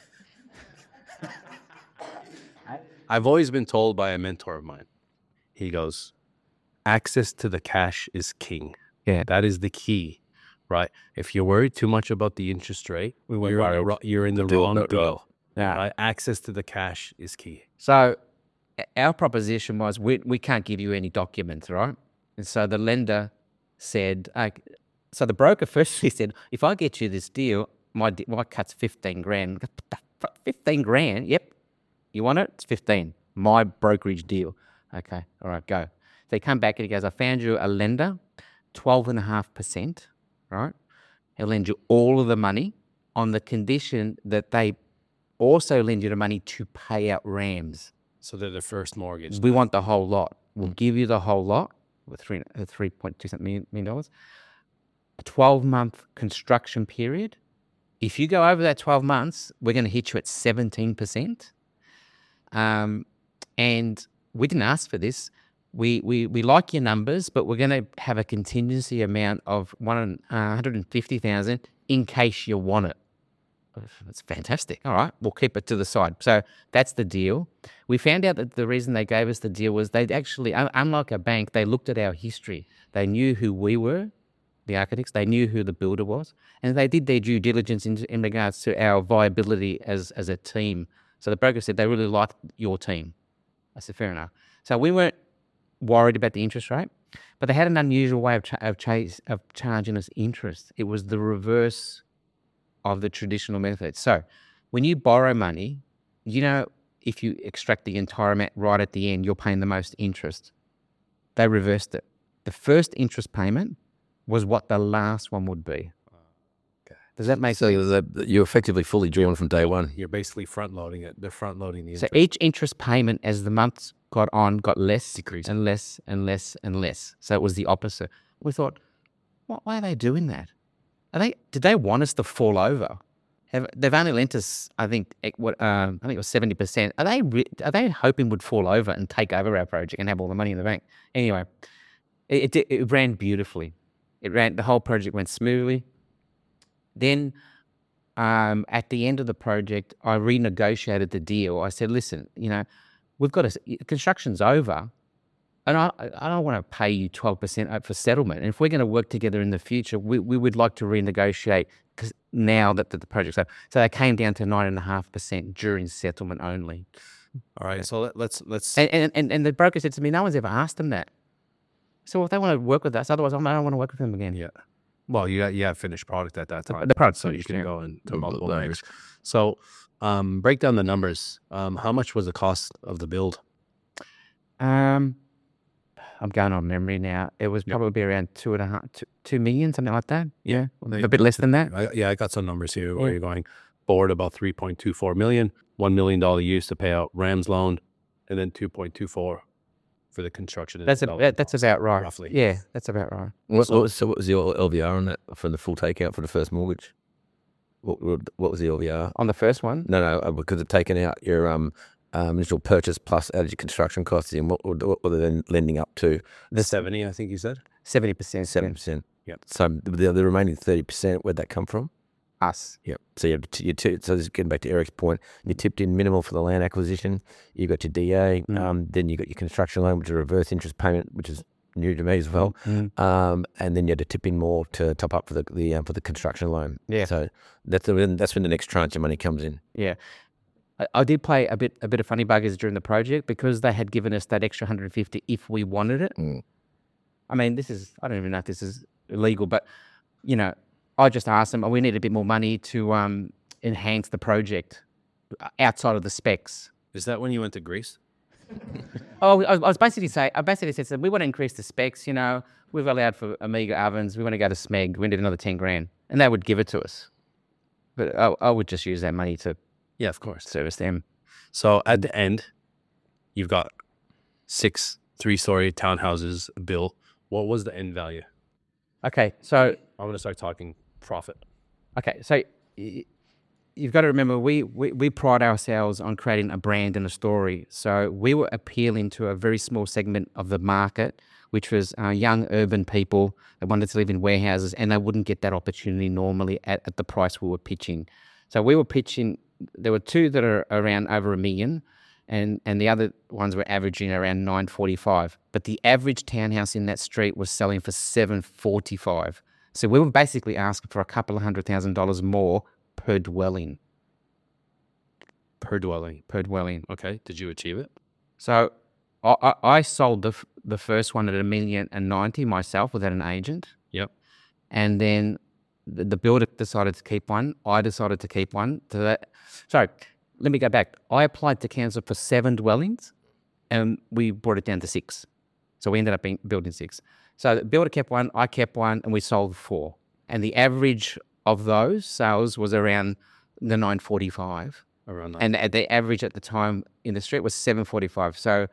I've always been told by a mentor of mine, he goes, access to the cash is king. Yeah. That is the key, right? If you're worried too much about the interest rate, you're in the wrong deal. yeah. Right? Access to the cash is key. So our proposition was, we can't give you any documents, right? And so the lender said, so the broker firstly said, if I get you this deal, my cut's 15 grand. 15 grand? Yep. You want it? It's 15. My brokerage deal. Okay. All right, go. They come back and he goes, I found you a lender, 12.5%, right? He'll lend you all of the money on the condition that they also lend you the money to pay out RAMs. So they're the first mortgage. We want the whole lot. We'll give you the whole lot with $3.2 million. A 12-month construction period. If you go over that 12 months, we're going to hit you at 17%. And we didn't ask for this. We like your numbers, but we're going to have a contingency amount of $150,000 in case you want it. That's fantastic. All right, we'll keep it to the side. So that's the deal. We found out that the reason they gave us the deal was they'd actually, unlike a bank, they looked at our history. They knew who we were, the architects. They knew who the builder was, and they did their due diligence in regards to our viability as a team. So the broker said they really liked your team. I said, fair enough. So we weren't worried about the interest rate, but they had an unusual way of charging us interest. It was the reverse of the traditional method. So when you borrow money, if you extract the entire amount right at the end, you're paying the most interest. They reversed it. The first interest payment was what the last one would be. Okay. Does that make So sense? you're effectively fully driven from day one. You're basically front loading it. They're front loading the So interest. each interest payment as the months got on got less Decreased. and less and less and less. So it was the opposite. We thought, why are they doing that? Did they want us to fall over? They've only lent us, I think it was 70%. Are they hoping would fall over and take over our project and have all the money in the bank? Anyway, it ran beautifully. The whole project went smoothly. Then at the end of the project, I renegotiated the deal. I said, listen, we've got construction's over, and I don't want to pay you 12% for settlement. And if we're going to work together in the future, we would like to renegotiate because now that the project's over. So they came down to 9.5% during settlement only. All right. So let's. And the broker said to me, no one's ever asked them that. So if they want to work with us, otherwise I don't want to work with them again. Yeah. Well, you have finished product at that time. The product's so you finished, can yeah. go into multiple layers. So break down the numbers. How much was the cost of the build? I'm going on memory now. It was probably around 2 million, something like that. Yeah, Well, a bit less than that. I got some numbers here where you're going forward about 3.24 million, $1 million used to pay out Rams loan, and then 2.24 for the construction. And That's development that's costs, about right. roughly. Yeah, that's about right. What was your LVR on that from the full takeout for the first mortgage? What was the LVR? On the first one, No, because of taking out your initial purchase plus added your construction costs in, what were they then lending up to? The 70, I think you said. 70%. 7%. Yep. So the remaining 30%, where'd that come from? Us. Yep. So so just getting back to Eric's point, you tipped in minimal for the land acquisition. You got your DA. Then you got your construction loan, which is a reverse interest payment, which is new to me as well. And then you had to tip in more to top up for the construction loan. Yeah. So that's when the next tranche of money comes in. Yeah. I did play a bit of funny buggers during the project because they had given us that extra 150 if we wanted it. I mean, I don't even know if this is illegal, but I just asked them, we need a bit more money to enhance the project outside of the specs. Is that when you went to Greece? Oh, I was basically saying, I basically said, we want to increase the specs, you know, we've allowed for Amiga ovens, we want to go to SMEG, we need another 10 grand. And they would give it to us. But I would just use that money to Yeah, of course. service them. So at the end, you've got 6 3-story townhouses built. What was the end value? Okay, so I'm going to start talking profit. You've got to remember, we pride ourselves on creating a brand and a story. So we were appealing to a very small segment of the market, which was young urban people that wanted to live in warehouses, and they wouldn't get that opportunity normally at the price we were pitching. So we were pitching, there were 2 that are around over $1 million, and the other ones were averaging around $945. But the average townhouse in that street was selling for $745. So we were basically asking for a couple of $100,000 more per dwelling. Per dwelling. Per dwelling. Okay. Did you achieve it? So I sold the first one at $1,090,000 myself without an agent. Yep. And then the builder decided to keep one. I decided to keep one. So let me go back. I applied to council for 7 dwellings, and we brought it down to 6. So we ended up building 6. So the builder kept one, I kept one, and we sold 4. And the average of those sales was around the 945. Around that. And the average at the time in the street was 745. So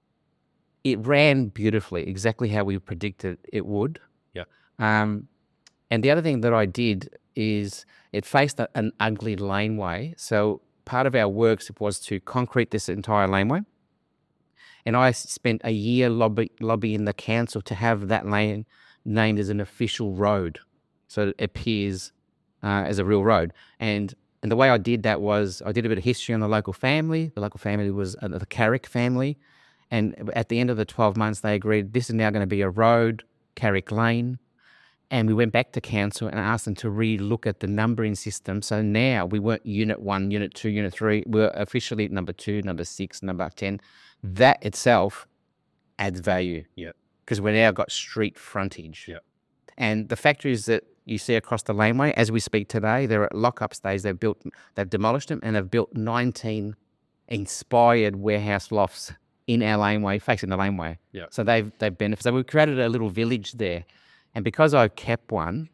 it ran beautifully, exactly how we predicted it would. Yeah. And the other thing that I did is it faced an ugly laneway. So part of our works was to concrete this entire laneway. And I spent a year lobbying the council to have that lane named as an official road, so it appears as a real road. And the way I did that was I did a bit of history on the local family. The local family was the Carrick family. And at the end of the 12 months, they agreed this is now going to be a road, Carrick Lane. And we went back to council and asked them to re-look at the numbering system. So now we weren't Unit 1, Unit 2, Unit 3. We're officially number 2, number 6, number 10. That itself adds value. Yeah. Because we now got street frontage. Yeah. And the factories that you see across the laneway, as we speak today, they're at lock-up stage. They've demolished them, and they've built 19 inspired warehouse lofts in our laneway, facing the laneway. Yeah. So they've benefited. So we created a little village there. And because I kept one,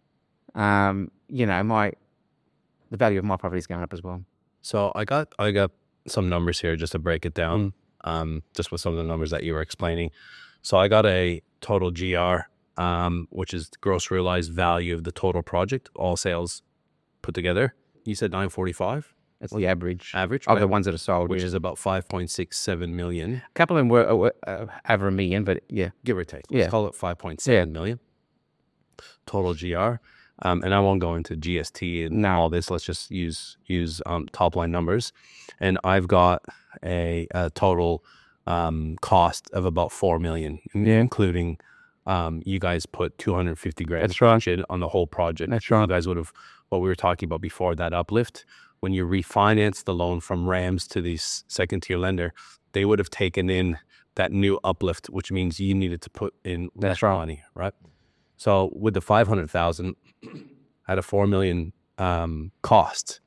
you know, the value of my property is going up as well. So I got some numbers here just to break it down, just with some of the numbers that you were explaining. So I got a total GR, which is the gross realized value of the total project, all sales put together. You said 945? That's the average. Average? Of right? the ones that are sold. Which yeah. is about 5.67 million. A couple of them were over $1 million, but yeah. Give or take. Yeah. Let's call it 5.7 million. Total GR. And I won't go into GST and all this. Let's just use top line numbers. And I've got a total cost of about 4 million, including you guys put 250 grand That's right. on the whole project. That's right. You guys would have, what we were talking about before, that uplift. When you refinance the loan from Rams to the second tier lender, they would have taken in that new uplift, which means you needed to put in less money, right? So with the 500,000 at a 4 million cost,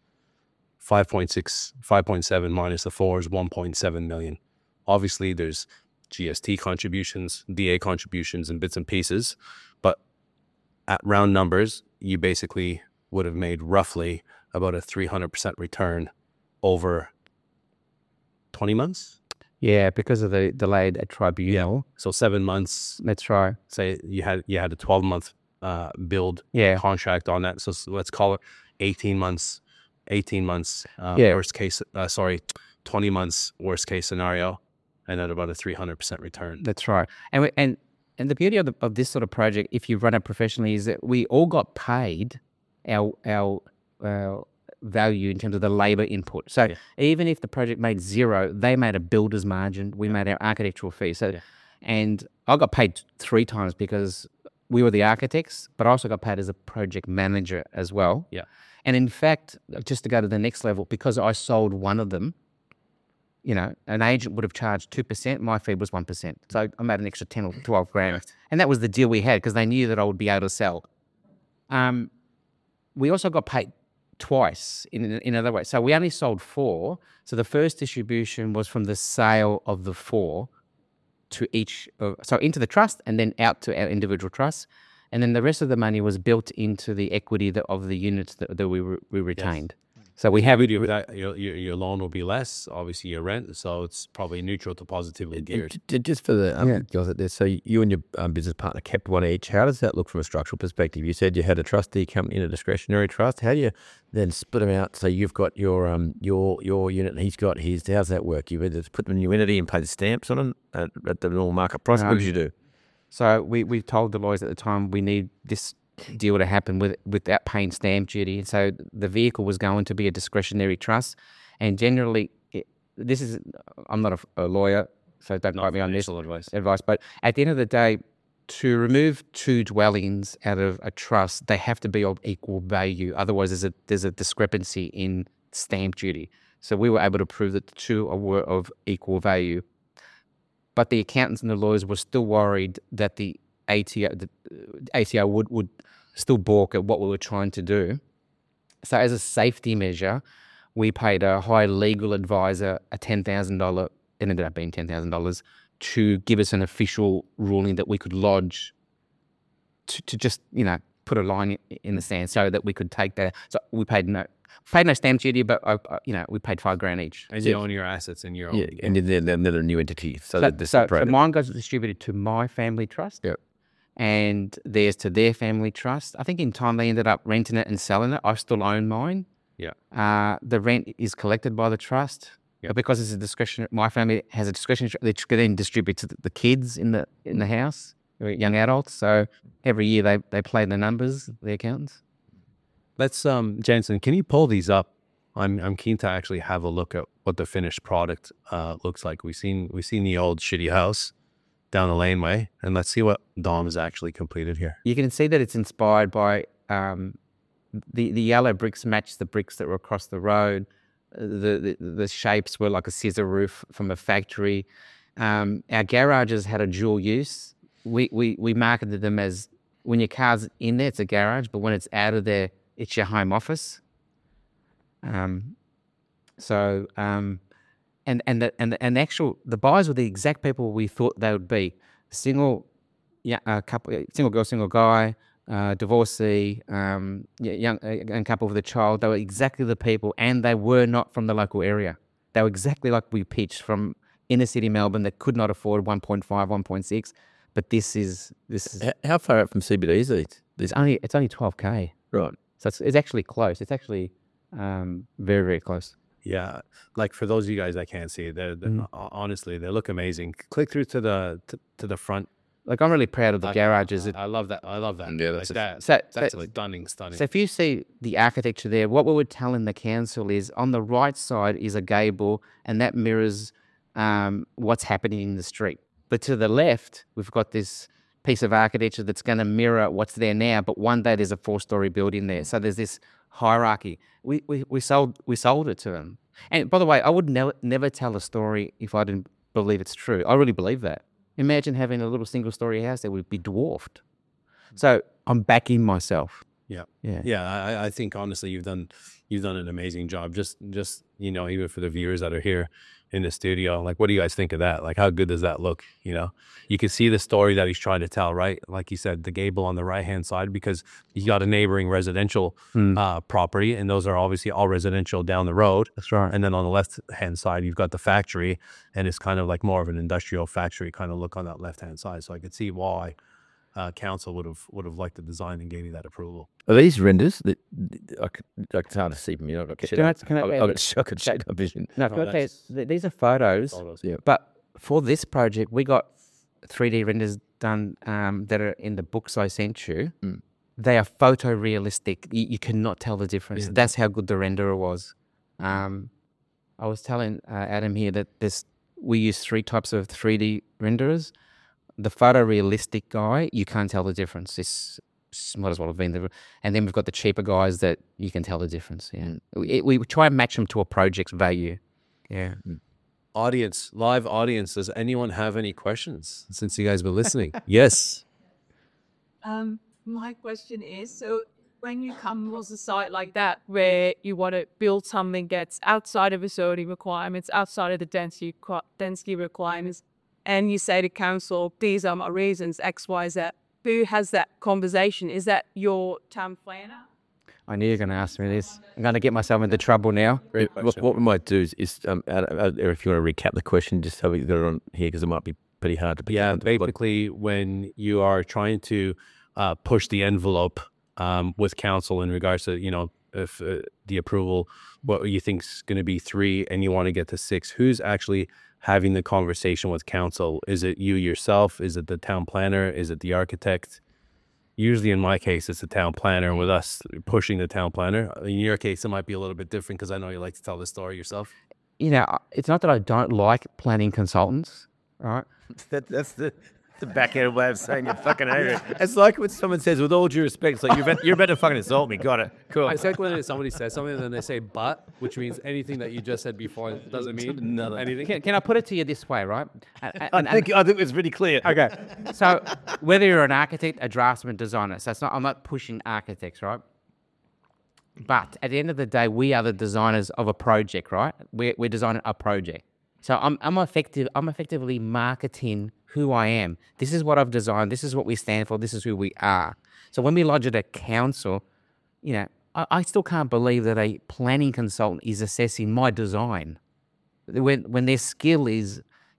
5.7 minus the 4 is 1.7 million. Obviously, there's GST contributions, DA contributions, and bits and pieces. But at round numbers, you basically would have made roughly about a 300% return over 20 months. Yeah, because of the delayed at tribunal. So 7 months. That's right. Say you had a 12-month build contract on that. So let's call it 18 months. 18 months worst case. 20 months worst case scenario, and at about a 300% return. That's right. And the beauty of this sort of project, if you run it professionally, is that we all got paid our value in terms of the labor input. So even if the project made 0, they made a builder's margin. We made our architectural fee. So, and I got paid 3 times because we were the architects, but I also got paid as a project manager as well. Yeah. And in fact, just to go to the next level, because I sold one of them, you know, an agent would have charged 2%. My fee was 1%. So I made an extra 10 or 12 grand. And that was the deal we had because they knew that I would be able to sell. We also got paid twice in other ways. So we only sold 4. So the first distribution was from the sale of the 4 to each, so into the trust and then out to our individual trusts. And then the rest of the money was built into the equity of the units that we retained. So we have Beauty of that, your loan will be less, obviously your rent, so it's probably neutral to positively geared. Just for the guys out there, so you and your business partner kept one each. How does that look from a structural perspective? You said you had a trustee company and a discretionary trust. How do you then split them out? So you've got your unit and he's got his. How's that work? You either put them in your entity and pay the stamps on them at the normal market price. What did you do? So we told the lawyers at the time we need this deal to happen without paying stamp duty. And so the vehicle was going to be a discretionary trust. And generally, I'm not a lawyer, so don't quote me on this advice. But at the end of the day, to remove 2 dwellings out of a trust, they have to be of equal value. Otherwise, there's a discrepancy in stamp duty. So we were able to prove that the 2 were of equal value. But the accountants and the lawyers were still worried that the ATO would still balk at what we were trying to do. So as a safety measure, we paid a high legal advisor a $10,000, it ended up being $10,000, to give us an official ruling that we could lodge to just, put a line in the sand so that we could take that. So we paid no stamp duty, but we paid $5,000 each. And you own your assets in your own. Yeah, and then they're a new entity. So mine goes distributed to my family trust. Yep. And theirs to their family trust. I think in time they ended up renting it and selling it. I still own mine. Yeah. The rent is collected by the trust. Yeah. But because it's a discretionary, my family has a discretionary, they then distribute to the kids in the house, young adults. So every year they play the numbers, the accountants. Let's Jensen, can you pull these up? I'm keen to actually have a look at what the finished product looks like. We've seen the old shitty house down the laneway, and let's see what Dom has actually completed here. You can see that it's inspired by the yellow bricks match the bricks that were across the road. The shapes were like a scissor roof from a factory. Our garages had a dual use. We marketed them as, when your car's in there, it's a garage, but when it's out of there, it's your home office. And the buyers were the exact people we thought they would be. Single girl, single guy, divorcee, young couple with a child. They were exactly the people, and they were not from the local area. They were exactly like we pitched, from inner city Melbourne that could not afford 1.5, 1.6. But this is How far out from CBD is it? it's only 12K. Right. So it's actually close. It's actually very, very close. Yeah, like for those of you guys that can't see, they're honestly, they look amazing. Click through to the front. Like, I'm really proud of the garages. I love that. Yeah, that's that's like stunning. So if you see the architecture there, what we were telling the council is, on the right side is a gable, and that mirrors what's happening in the street. But to the left, we've got this piece of architecture that's going to mirror what's there now, but one day there's a 4-story building there. So there's this hierarchy. We sold it to them. And by the way, I would never tell a story if I didn't believe it's true. I really believe that. Imagine having a little single-story house that would be dwarfed. So I'm backing myself. Yeah. I think honestly, you've done an amazing job. Just even for the viewers that are here in the studio, like, what do you guys think of that? Like, how good does that look? You can see the story that he's trying to tell, right? Like you said, the gable on the right-hand side, because you got a neighboring residential property, and those are obviously all residential down the road. That's right. And then on the left-hand side, you've got the factory, and it's kind of like more of an industrial factory kind of look on that left-hand side. So I could see why council would have liked the design and gave you that approval. Are these renders that it's hard to see from here? I've got shut up vision. No, these are photos. Yeah. But for this project, we got 3D renders done that are in the books I sent you. They are photorealistic. You cannot tell the difference. Yeah. That's how good the renderer was. I was telling Adam here that we use 3 types of 3D renderers. The photorealistic guy, you can't tell the difference. This might as well have been the... And then we've got the cheaper guys that you can tell the difference. Yeah. We try and match them to a project's value. Yeah. Live audience, does anyone have any questions since you guys been listening? Yes. My question is, so when you come across a site like that where you want to build something that's outside of the zoning requirements, outside of the density requirements, and you say to council, these are my reasons, X, Y, Z, who has that conversation? Is that your town planner? I knew you were going to ask me this. I'm going to get myself into trouble now. What we might do is if you want to recap the question, just so we got it on here, because it might be pretty hard to pick Yeah, up. basically, when you are trying to push the envelope with council in regards to, if the approval, what you think is going to be 3 and you want to get to 6, who's actually having the conversation with council? Is it you yourself? Is it the town planner? Is it the architect? Usually in my case, it's the town planner, with us pushing the town planner. In your case, it might be a little bit different because I know you like to tell the story yourself. It's not that I don't like planning consultants, right? That's the backhand way of saying you fucking hate it. It's like when someone says, with all due respect, it's like, you're about to fucking insult me. Got it. Cool. I said when somebody says something, and then they say "but," which means anything that you just said before doesn't mean anything. Can I put it to you this way, right? I think it's really clear. Okay. So whether you're an architect, a draftsman, designer, I'm not pushing architects, right? But at the end of the day, we are the designers of a project, right? We're designing a project. So I'm effectively marketing who I am. This is what I've designed. This is what we stand for. This is who we are. So when we lodge it at council, I still can't believe that a planning consultant is assessing my design when their skill is,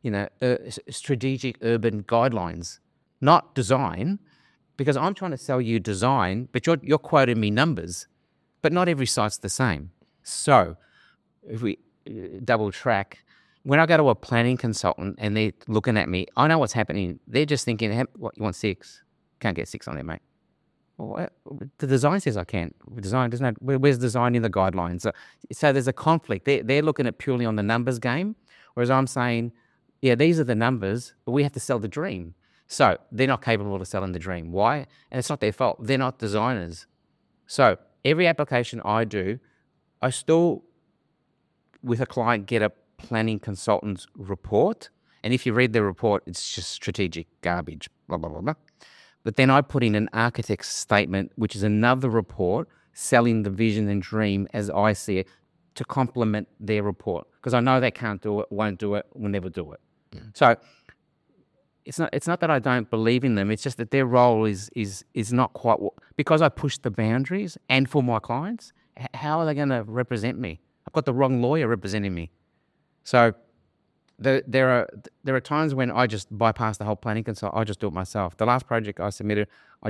strategic urban guidelines, not design, because I'm trying to sell you design, but you're quoting me numbers, but not every site's the same. So if we double track, when I go to a planning consultant and they're looking at me, I know what's happening. They're just thinking, what, you want 6? Can't get 6 on it, mate. Well, the design says I can. Design doesn't have, where's design in the guidelines? So there's a conflict. They're looking at purely on the numbers game, whereas I'm saying, yeah, these are the numbers, but we have to sell the dream. So they're not capable of selling the dream. Why? And it's not their fault. They're not designers. So every application I do, I still, with a client, get a planning consultant's report. And if you read the report, it's just strategic garbage, blah, blah, blah, blah. But then I put in an architect's statement, which is another report selling the vision and dream as I see it, to complement their report. Because I know they can't do it, won't do it, will never do it. So it's not that I don't believe in them. It's just that their role is not quite because I push the boundaries and for my clients, how are they going to represent me? I've got the wrong lawyer representing me. So there are times when I just bypass the whole planning consult. I just do it myself. The last project I submitted,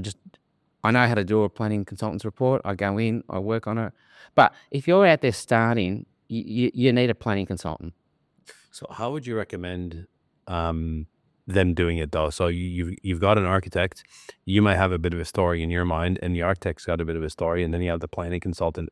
I know how to do a planning consultant's report. I go in, I work on it. But if you're out there starting, you need a planning consultant. So how would you recommend them doing it though? So you've got an architect, you might have a bit of a story in your mind, and the architect's got a bit of a story, and then you have the planning consultant.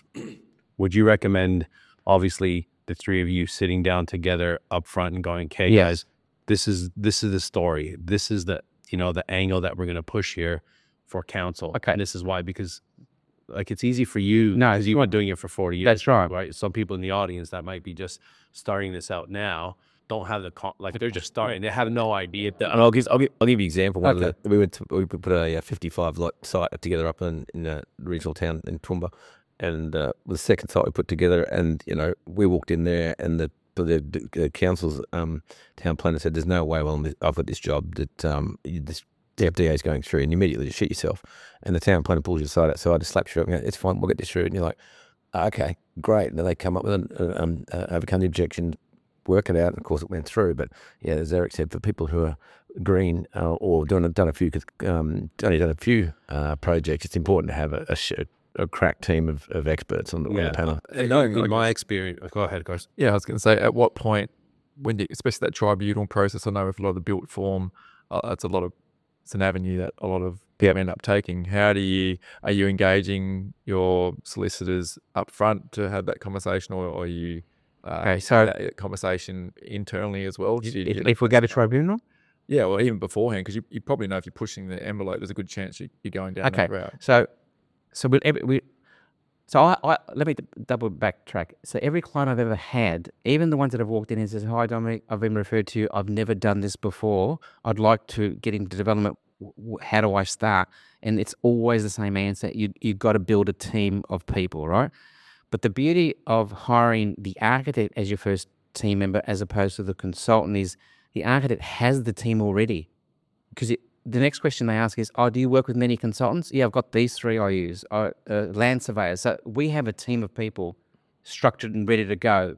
Would you recommend, obviously, the 3 of you sitting down together up front and going, okay, guys, this is the story. This is the angle that we're going to push here for council. Okay. And this is why, because it's easy for you. No, because you weren't doing it for 40 years. That's right. Right. Some people in the audience that might be just starting this out now don't have they're just starting. They have no idea. And I'll give you an example. Okay. We put a 55 lot site together up in a regional town in Toowoomba. And the second site we put together, and we walked in there, and the council's town planner said, "There's no way, I've got this job that this DFDA is going through," and you immediately just shit yourself. And the town planner pulls you aside outside, just slaps you up, and goes, "It's fine, we'll get this through." And you're like, "Okay, great." And then they come up with overcome the objection, work it out, and of course it went through. But yeah, as Eric said, for people who are green or done a few projects, it's important to have a crack team of experts on the panel. In my experience, go ahead, of course. Yeah, I was going to say, at what point, especially that tribunal process, I know with a lot of the built form, it's an avenue that a lot of people end up taking. Are you engaging your solicitors up front to have that conversation, or are you that conversation internally as well? If we go to tribunal? Yeah, well, even beforehand, because you probably know if you're pushing the envelope, there's a good chance you're going down that route. So let me double backtrack. So every client I've ever had, even the ones that have walked in and says, "Hi, Dominic, I've been referred to you. I've never done this before. I'd like to get into development. how do I start? And it's always the same answer. You've got to build a team of people, right? But the beauty of hiring the architect as your first team member as opposed to the consultant is the architect has the team already. Because the next question they ask is, oh, do you work with many consultants? Yeah, I've got these 3 I use. Land surveyors. So we have a team of people structured and ready to go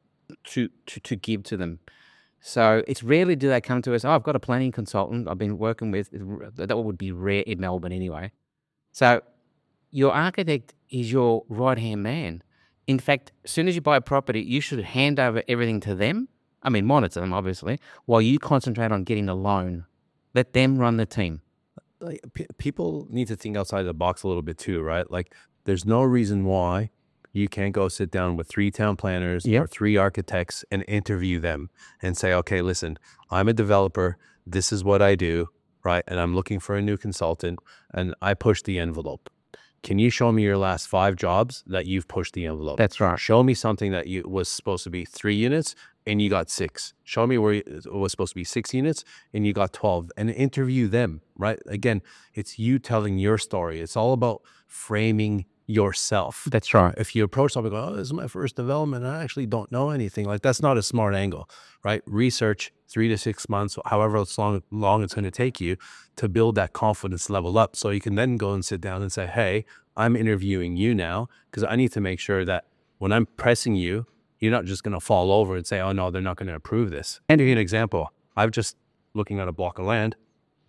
to give to them. So it's rarely do they come to us, oh, I've got a planning consultant I've been working with. That would be rare in Melbourne anyway. So your architect is your right-hand man. In fact, as soon as you buy a property, you should hand over everything to them. I mean, monitor them, obviously, while you concentrate on getting a loan. Let them run the team. Like, people need to think outside the box a little bit too, right? Like, there's no reason why you can't go sit down with 3 town planners or 3 architects and interview them and say, okay, listen, I'm a developer. This is what I do, right? And I'm looking for a new consultant and I push the envelope. Can you show me your last 5 jobs that you've pushed the envelope? That's right. Show me something that was supposed to be 3 units and you got 6. Show me where it was supposed to be 6 units and you got 12, and interview them, right? Again, it's you telling your story. It's all about framing yourself. That's right. If you approach somebody going, oh, this is my first development, I actually don't know anything, like, that's not a smart angle, right? Research 3 to 6 months, however long it's going to take you to build that confidence level up, so you can then go and sit down and say, hey, I'm interviewing you now because I need to make sure that when I'm pressing you, you're not just going to fall over and say, oh no, they're not going to approve this. And to give you an example, I've just looking at a block of land,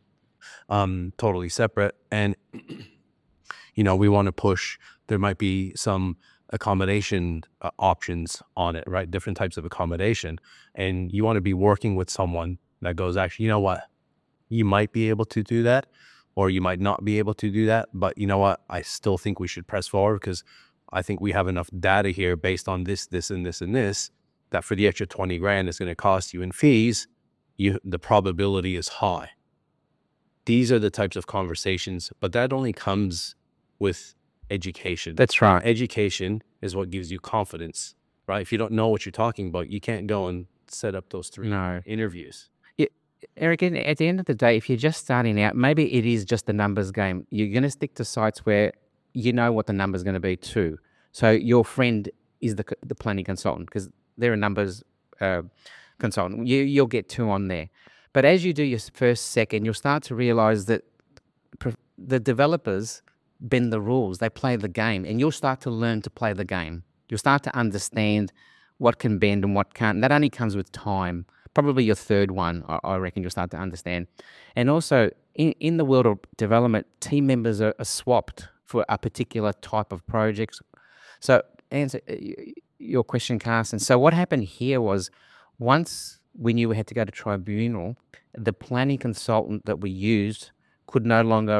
totally separate, and we want to push, there might be some accommodation options on it, right? Different types of accommodation. And you want to be working with someone that goes, actually, you know what? You might be able to do that, or you might not be able to do that. But you know what? I still think we should press forward because I think we have enough data here based on this, this, and this, and this, that for the extra 20 grand it's going to cost you in fees, the probability is high. These are the types of conversations, but that only comes with education. That's right. Education is what gives you confidence, right? If you don't know what you're talking about, you can't go and set up those 3 interviews. Eric, at the end of the day, if you're just starting out, maybe it is just a numbers game. You're going to stick to sites where you know what the number's going to be too. So your friend is the planning consultant because they're a numbers consultant. You'll get 2 on there. But as you do your first, second, you'll start to realize that the developers bend the rules. They play the game, and you'll start to learn to play the game. You'll start to understand what can bend and what can't. And that only comes with time. Probably your 3rd one, I reckon you'll start to understand. And also, in the world of development, team members are swapped for a particular type of projects. So, answer your question, Carson. So what happened here was, once we knew we had to go to tribunal, the planning consultant that we used could no longer,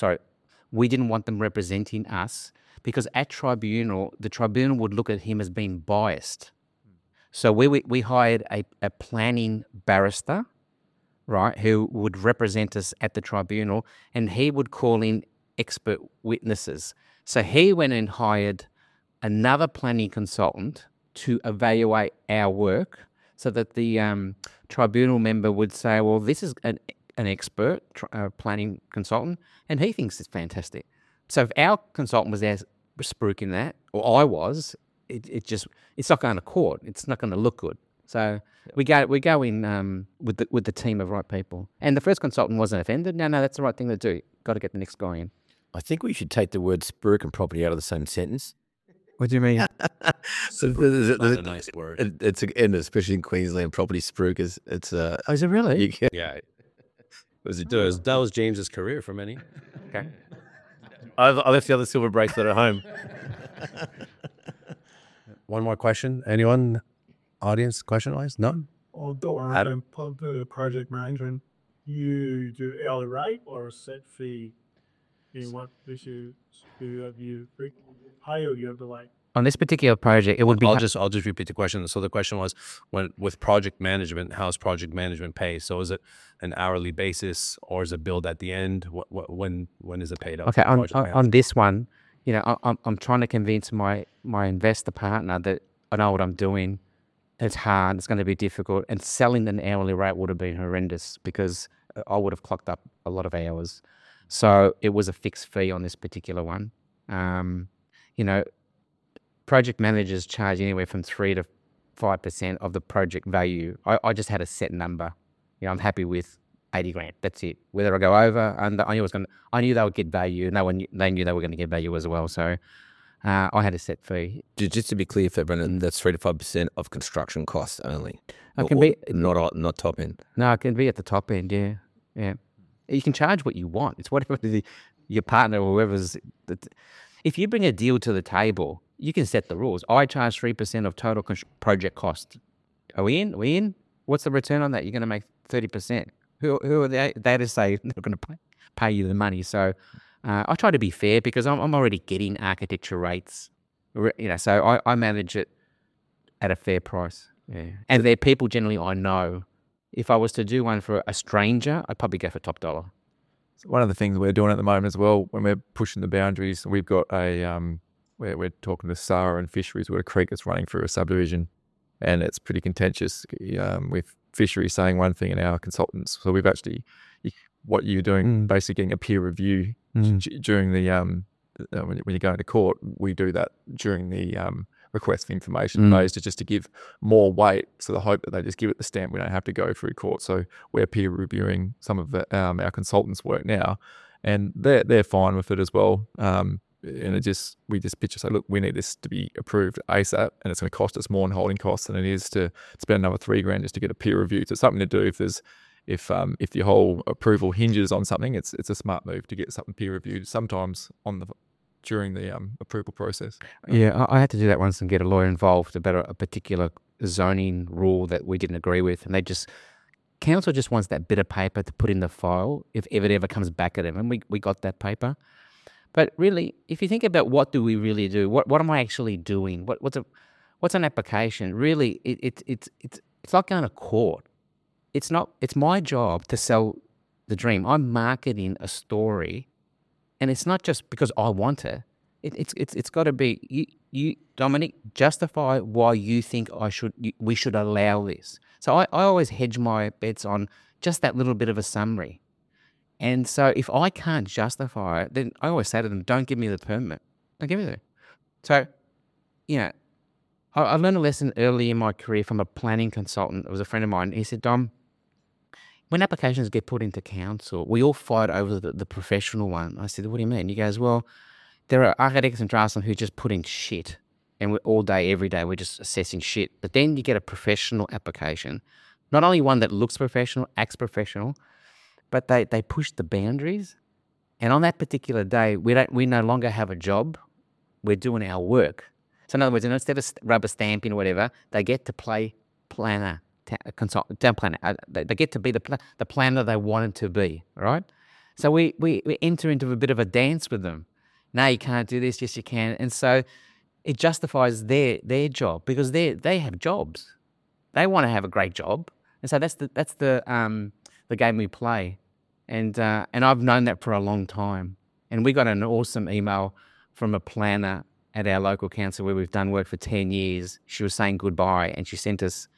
we didn't want them representing us because at tribunal, the tribunal would look at him as being biased. So we hired a planning barrister, right, who would represent us at the tribunal, and he would call in expert witnesses. So he went and hired another planning consultant to evaluate our work so that the tribunal member would say, well, this is an expert planning consultant, and he thinks it's fantastic. So if our consultant was there spruiking that, or I was, it's not going to court. It's not going to look good. So we go in with the team of right people. And the first consultant wasn't offended. No, that's the right thing to do. Got to get the next guy in. I think we should take the word spruik and property out of the same sentence. What do you mean? So That's a nice word. It's and especially in Queensland, property spruik is it's Oh, is it really? Yeah. That was James's career for many. Okay. I left the other silver bracelet at home. One more question. Anyone? Audience, question-wise? No? Or Adam? the project management, you do hourly rate or a set fee in what issues do you pay or you have to like? On this particular project, it would be... I'll just repeat the question. So the question was, with project management, how's project management pay? So is it an hourly basis or is it billed at the end? When is it paid out? Okay, on this one, I'm trying to convince my investor partner that I know what I'm doing. It's hard. It's going to be difficult. And selling an hourly rate would have been horrendous because I would have clocked up a lot of hours. So it was a fixed fee on this particular one. You know, project managers charge anywhere from 3 to 5% of the project value. I just had a set number. You know, I'm happy with 80 grand. That's it. Whether I go over, and I knew they would get value, and they knew they were going to get value as well. So I had a set fee. Just to be clear for everyone, that's 3 to 5% of construction costs only. It can be not top end. No, it can be at the top end. Yeah. You can charge what you want. It's whatever your partner or whoever's. If you bring a deal to the table, you can set the rules. I charge 3% of total project cost. Are we in? We in? What's the return on that? You're going to make 30%. Who are they to say they're going to pay you the money? So I try to be fair because I'm already getting architecture rates. You know, so I manage it at a fair price. Yeah, and they're people generally I know. If I was to do one for a stranger, I'd probably go for top dollar. One of the things we're doing at the moment as well, when we're pushing the boundaries, we've got we're talking to Sarah and Fisheries. We've got a creek that's running through a subdivision, and it's pretty contentious with Fisheries saying one thing and our consultants. So we've actually, what you're doing, basically getting a peer review during the when you're going to court. We do that during the request for information phase just to give more weight. So the hope that they just give it the stamp, we don't have to go through court. So we're peer reviewing some of our consultants' work now, and they're fine with it as well. And we just pitch and say, look, we need this to be approved ASAP, and it's going to cost us more in holding costs than it is to spend another $3,000 just to get a peer review. So it's something to do if your whole approval hinges on something. It's a smart move to get something peer reviewed. Sometimes during the approval process. Yeah, I had to do that once and get a lawyer involved about a particular zoning rule that we didn't agree with, and council just wants that bit of paper to put in the file if it ever comes back at them, and we got that paper. But really, if you think about what do we really do, what am I actually doing? What's an application? Really, it's like going to court. It's my job to sell the dream. I'm marketing a story, and it's not just because I want it. It's got to be you, Dominic. Justify why you think we should allow this. So I always hedge my bets on just that little bit of a summary. And so if I can't justify it, then I always say to them, don't give me the permit. Don't give me the. So, I learned a lesson early in my career from a planning consultant. It was a friend of mine. He said, Dom, when applications get put into council, we all fight over the professional one. I said, what do you mean? He goes, well, there are architects and draftsmen who just put in shit. And all day, every day, we're just assessing shit. But then you get a professional application, not only one that looks professional, acts professional, but they push the boundaries. And on that particular day, we no longer have a job. We're doing our work. So in other words, instead of rubber stamping or whatever, they get to play planner, town planner. They get to be the planner they wanted to be, right? So we enter into a bit of a dance with them. No, you can't do this. Yes, you can. And so it justifies their job because they have jobs. They want to have a great job. And so that's the game we play. And I've known that for a long time. And we got an awesome email from a planner at our local council where we've done work for 10 years. She was saying goodbye, and she sent us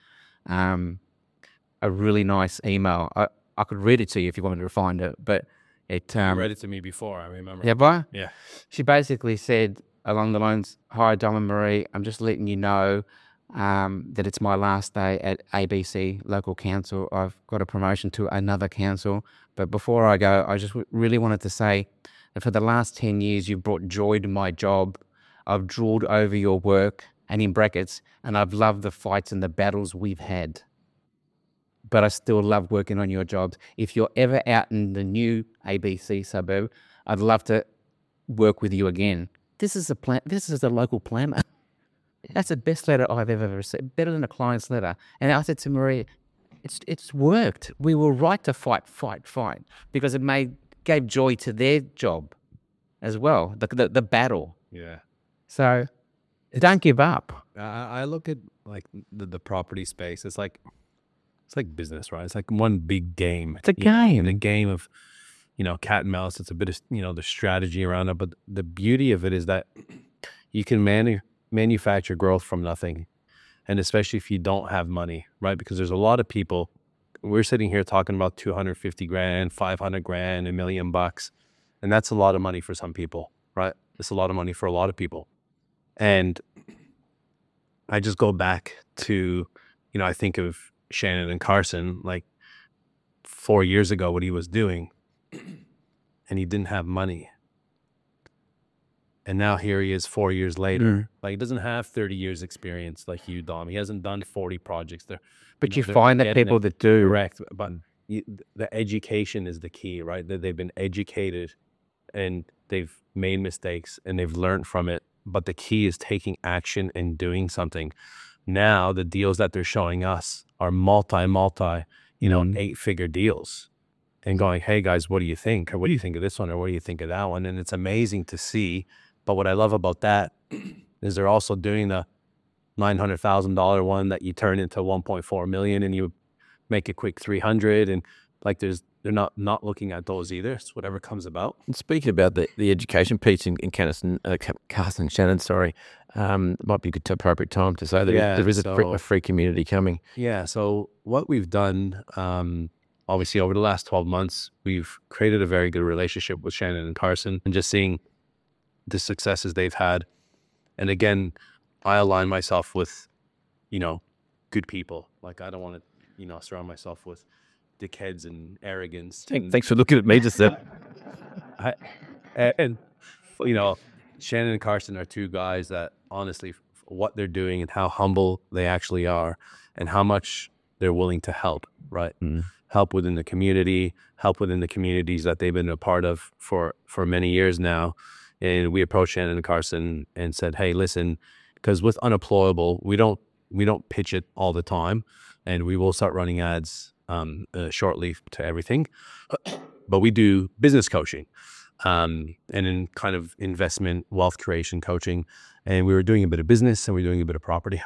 a really nice email. I could read it to you if you wanted to find it, but it... you read it to me before, I remember. Yeah, bro? Yeah. She basically said along the lines, hi, Dom and Marie, I'm just letting you know that it's my last day at ABC local council. I've got a promotion to another council. But before I go, I just really wanted to say that for the last 10 years, you've brought joy to my job. I've drooled over your work, and in brackets, and I've loved the fights and the battles we've had. But I still love working on your jobs. If you're ever out in the new ABC suburb, I'd love to work with you again. This is a local planner. That's the best letter I've ever received, better than a client's letter. And I said to Marie, it's worked. We were right to fight, because it gave joy to their job as well, the battle. Yeah. So don't give up. I look at like the property space. It's like business, right? It's like one big game. It's a game. The game of, cat and mouse. It's a bit of, the strategy around it. But the beauty of it is that you can manufacture growth from nothing. And especially if you don't have money, right? Because there's a lot of people we're sitting here talking about 250 grand, 500 grand, $1 million, and that's a lot of money for some people, right? It's a lot of money for a lot of people. And I just go back to, I think of Shannon and Carson, like 4 years ago, what he was doing, and he didn't have money. And now here he is 4 years later. Like, he doesn't have 30 years experience like you, Dom. He hasn't done 40 projects there. But you find that people that do. Correct. But the education is the key, right? That they've been educated and they've made mistakes and they've learned from it. But the key is taking action and doing something. Now the deals that they're showing us are multi, 8-figure deals, and going, hey guys, what do you think? Or what do you think of this one? Or what do you think of that one? And it's amazing to see. But what I love about that is they're also doing the $900,000 one that you turn into 1.4 million and you make a quick 300. And like they're not looking at those either. It's whatever comes about. And speaking about the education piece in Carson and Shannon, sorry, might be a good appropriate time to say that there is a free community coming. Yeah. So what we've done, obviously over the last 12 months, we've created a very good relationship with Shannon and Carson, and just seeing the successes they've had. And again, I align myself with, good people. Like, I don't want to, surround myself with dickheads and arrogance. Thanks for looking at me just then. And Shannon and Carson are two guys that honestly, what they're doing and how humble they actually are and how much they're willing to help, right? Help within the community, help within the communities that they've been a part of for many years now. And we approached Shannon and Carson and said, hey, listen, because with Unemployable, we don't pitch it all the time, and we will start running ads shortly to everything. But we do business coaching and in kind of investment, wealth creation coaching. And we were doing a bit of business and we were doing a bit of property.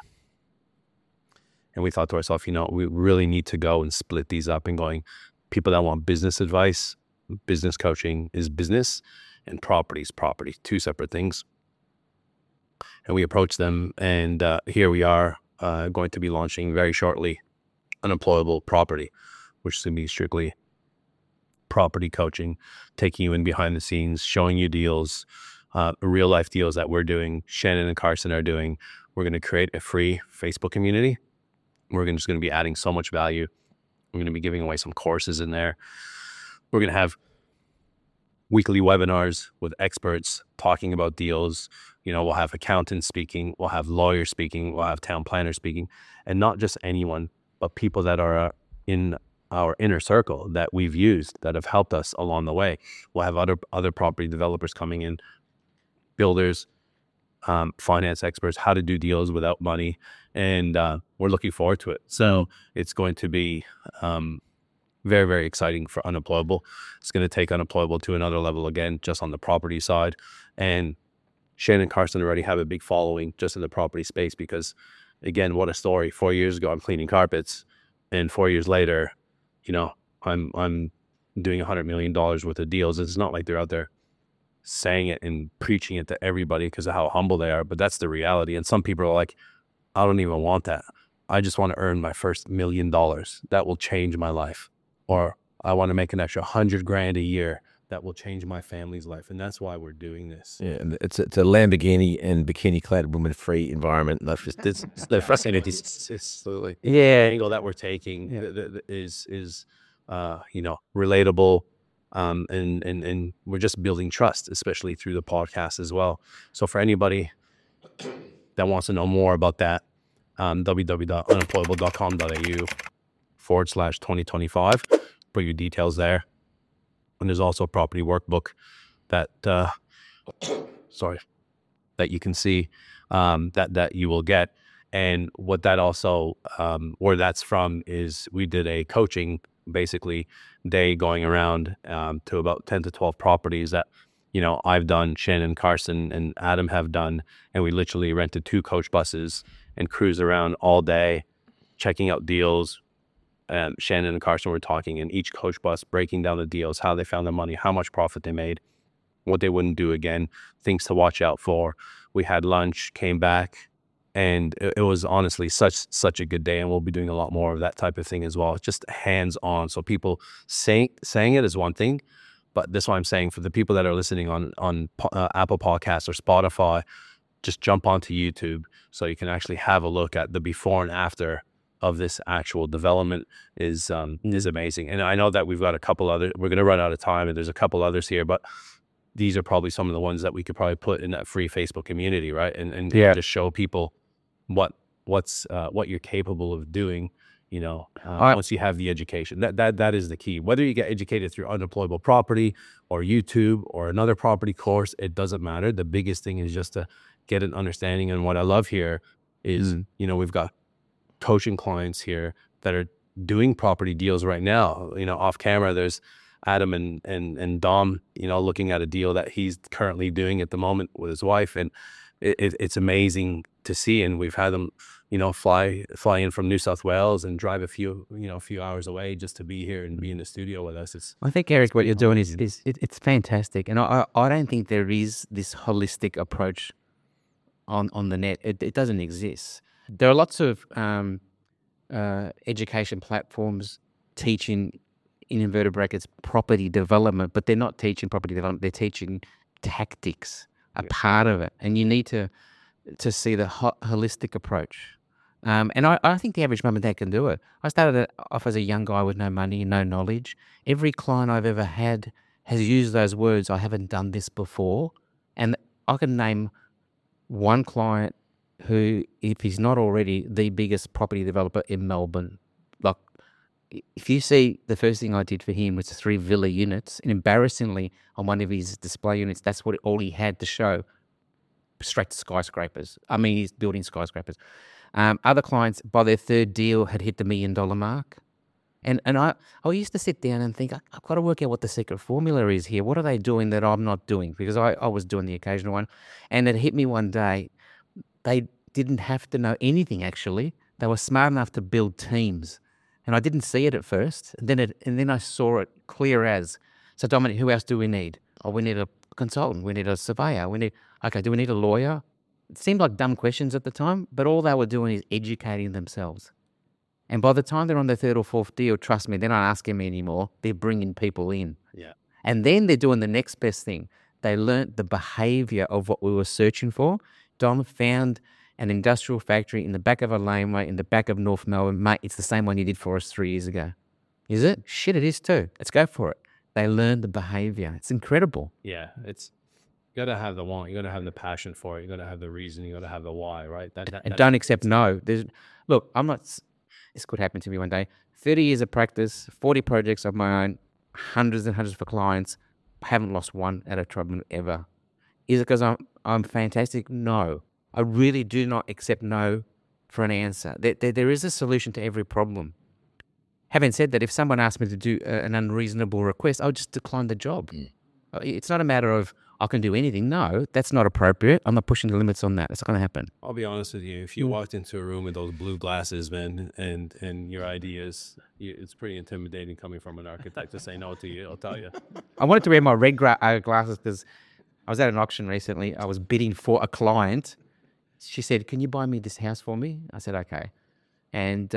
And we thought to ourselves, we really need to go and split these up and going, people that want business advice, business coaching is business, and property is property, two separate things. And we approached them, and here we are going to be launching very shortly Unemployable Property, which is going to be strictly property coaching, taking you in behind the scenes, showing you deals, real life deals that we're doing, Shannon and Carson are doing. We're going to create a free Facebook community. We're just going to be adding so much value. We're going to be giving away some courses in there. We're going to have weekly webinars with experts talking about deals. We'll have accountants speaking, we'll have lawyers speaking, we'll have town planners speaking, and not just anyone, but people that are in our inner circle that we've used, that have helped us along the way. We'll have other property developers coming in, builders, finance experts, how to do deals without money. And we're looking forward to it. So it's going to be very, very exciting for Unemployable. It's going to take Unemployable to another level again, just on the property side. And Shannon and Carson already have a big following just in the property space because, again, what a story. 4 years ago, I'm cleaning carpets, and 4 years later, I'm doing $100 million worth of deals. It's not like they're out there saying it and preaching it to everybody because of how humble they are, but that's the reality. And some people are like, I don't even want that. I just want to earn my first $1 million. That will change my life. Or I want to make an extra 100 grand a year. That will change my family's life. And that's why we're doing this. Yeah, and it's a Lamborghini and bikini-clad women-free environment. That's just they're frustrating. Absolutely. Yeah. The angle that we're taking is relatable, and we're just building trust, especially through the podcast as well. So for anybody that wants to know more about that, www.unemployable.com.au/2025. Put your details there. And there's also a property workbook that you can see that you will get. And what that also where that's from is we did a coaching basically day going around to about 10 to 12 properties that I've done, Shannon, Carson, and Adam have done, and we literally rented 2 coach buses and cruised around all day checking out deals. Shannon and Carson were talking in each coach bus, breaking down the deals, how they found their money, how much profit they made, what they wouldn't do again, things to watch out for. We had lunch, came back, And it was honestly such a good day, and we'll be doing a lot more of that type of thing as well. Just hands on. So people saying it is one thing, but this is what I'm saying for the people that are listening on Apple Podcasts or Spotify. Just jump onto YouTube so you can actually have a look at the before and after of this actual development is amazing. And I know that we've got a couple other. We're going to run out of time, and there's a couple others here, but these are probably some of the ones that we could probably put in that free Facebook community, right? And just show people what you're capable of doing, once you have the education. That is the key. Whether you get educated through Undeployable Property or YouTube or another property course, it doesn't matter. The biggest thing is just to get an understanding. And what I love here is, we've got coaching clients here that are doing property deals right now. Off camera, there's Adam and Dom, looking at a deal that he's currently doing at the moment with his wife. And it's amazing to see. And we've had them, fly in from New South Wales and drive a few hours away just to be here and be in the studio with us. I think, Eric, what you're doing is it's fantastic. And I don't think there is this holistic approach on the net. It doesn't exist. There are lots of education platforms teaching, in inverted brackets, property development, but they're not teaching property development. They're teaching tactics, a part of it. And you need to see the holistic approach. And I think the average mum and dad can do it. I started off as a young guy with no money, no knowledge. Every client I've ever had has used those words, I haven't done this before. And I can name one client who, if he's not already the biggest property developer in Melbourne, like, if you see, the first thing I did for him was 3 villa units, and embarrassingly, on one of his display units, that's all he had to show, straight to skyscrapers. I mean, he's building skyscrapers. Other clients, by their 3rd deal, had hit the $1 million mark. And I used to sit down and think, I've got to work out what the secret formula is here. What are they doing that I'm not doing? Because I was doing the occasional one. And it hit me one day. They didn't have to know anything, actually. They were smart enough to build teams. And I didn't see it at first. And then I saw it clear as. So, Dominic, who else do we need? Oh, we need a consultant. We need a surveyor. Do we need a lawyer? It seemed like dumb questions at the time, but all they were doing is educating themselves. And by the time they're on their 3rd or 4th deal, trust me, they're not asking me anymore. They're bringing people in. Yeah. And then they're doing the next best thing. They learnt the behavior of what we were searching for. Dom found an industrial factory in the back of a laneway in the back of North Melbourne. Mate, it's the same one you did for us 3 years ago. Is it? Shit, it is too. Let's go for it. They learn the behavior. It's incredible. Yeah, you got to have the want. You got to have the passion for it. You got to have the reason. You got to have the why, right? And don't accept no. Look, I'm not. This could happen to me one day. 30 years of practice, 40 projects of my own, hundreds and hundreds for clients. I haven't lost one at a trouble ever. Is it because I'm fantastic? No. I really do not accept no for an answer. There is a solution to every problem. Having said that, if someone asked me to do an unreasonable request, I'll just decline the job. It's not a matter of I can do anything. No, that's not appropriate. I'm not pushing the limits on that. It's not going to happen. I'll be honest with you. If you walked into a room with those blue glasses, man, and your ideas, it's pretty intimidating coming from an architect to say no to you, I'll tell you. I wanted to wear my red glasses because I was at an auction recently. I was bidding for a client. She said, "Can you buy me this house for me?" I said, "Okay." And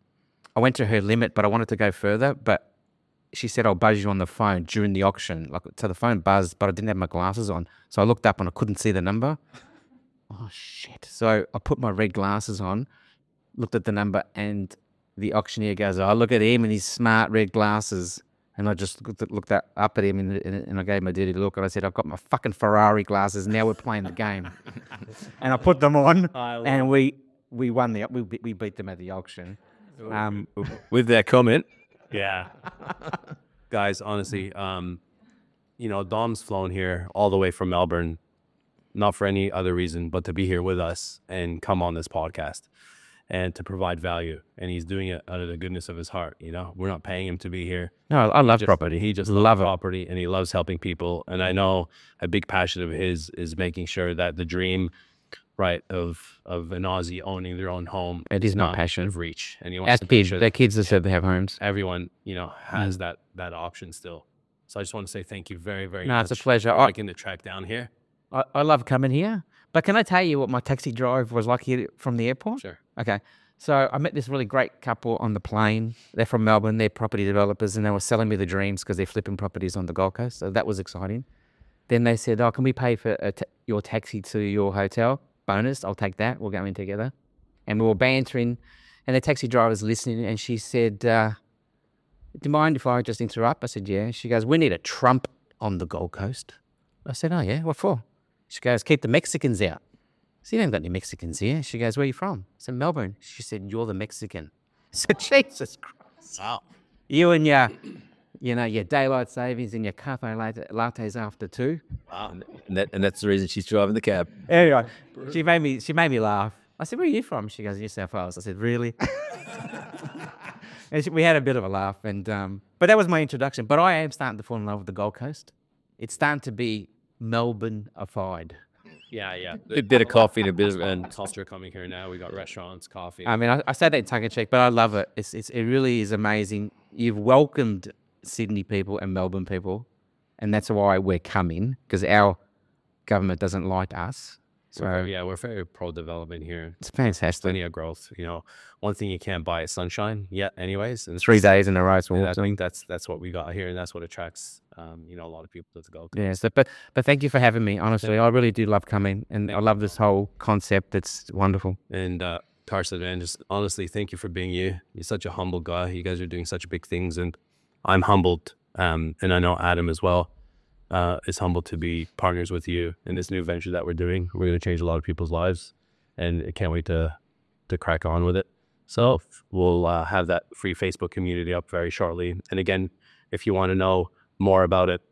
I went to her limit, but I wanted to go further. But she said, "I'll buzz you on the phone during the auction." So the phone buzzed, but I didn't have my glasses on. So I looked up and I couldn't see the number. Oh, shit. So I put my red glasses on, looked at the number, and the auctioneer goes, "Oh, look at him and his smart red glasses." And I just looked up at him and I gave him a dirty look. And I said, "I've got my fucking Ferrari glasses. Now we're playing the game." And I put them on and we won we beat them at the auction. With that comment, yeah. Guys, honestly, Dom's flown here all the way from Melbourne, not for any other reason, but to be here with us and come on this podcast and to provide value. And he's doing it out of the goodness of his heart. We're not paying him to be here. No, I love property. He just loves property and he loves helping people. And I know a big passion of his is making sure that the dream, right, of an Aussie owning their own home. It is my passion. Of reach. And he wants to make kids, sure their kids that said they have homes. Everyone, has that option still. So I just want to say thank you very, very much. No, it's a pleasure. for taking the track down here. I love coming here. But can I tell you what my taxi drive was like here from the airport? Sure. Okay. So I met this really great couple on the plane. They're from Melbourne. They're property developers, and they were selling me the dreams because they're flipping properties on the Gold Coast. So that was exciting. Then they said, "Oh, can we pay for your taxi to your hotel? Bonus. I'll take that. We'll go in together." And we were bantering, and the taxi driver was listening, and she said, "Do you mind if I just interrupt?" I said, "Yeah." She goes, "We need a Trump on the Gold Coast." I said, "Oh, yeah? What for?" She goes, "Keep the Mexicans out." So you haven't got any Mexicans here. She goes, "Where are you from?" I said, "Melbourne." She said, "You're the Mexican." I said, "Jesus Christ. Wow. You and your, your daylight savings and your cafe lattes after 2. Wow. And that's the reason she's driving the cab. Anyway, she made me laugh. I said, "Where are you from?" She goes, "New South Wales." I said, "Really?" And we had a bit of a laugh, and but that was my introduction. But I am starting to fall in love with the Gold Coast. It's starting to be Melbourne-ified. Yeah. A bit of coffee and a bit of And culture coming here now. We got restaurants, coffee. I mean, I say that in tongue in cheek, but I love it. It really is amazing. You've welcomed Sydney people and Melbourne people, and that's why we're coming, because our government doesn't like us. So we're very pro-development here. it's fantastic. Plenty of growth. One thing you can't buy is sunshine yet, anyways. And 3 days in a row. and I think that's what we got here, and that's what attracts a lot of people to go. Yeah, so, but thank you for having me. Honestly, I really do love coming, and I love this whole concept. It's wonderful. And Carson, man, just honestly, thank you for being you. You're such a humble guy. You guys are doing such big things, and I'm humbled. And I know Adam as well is humbled to be partners with you in this new venture that we're doing. We're going to change a lot of people's lives, and I can't wait to crack on with it. So we'll have that free Facebook community up very shortly. And again, if you want to know more about it,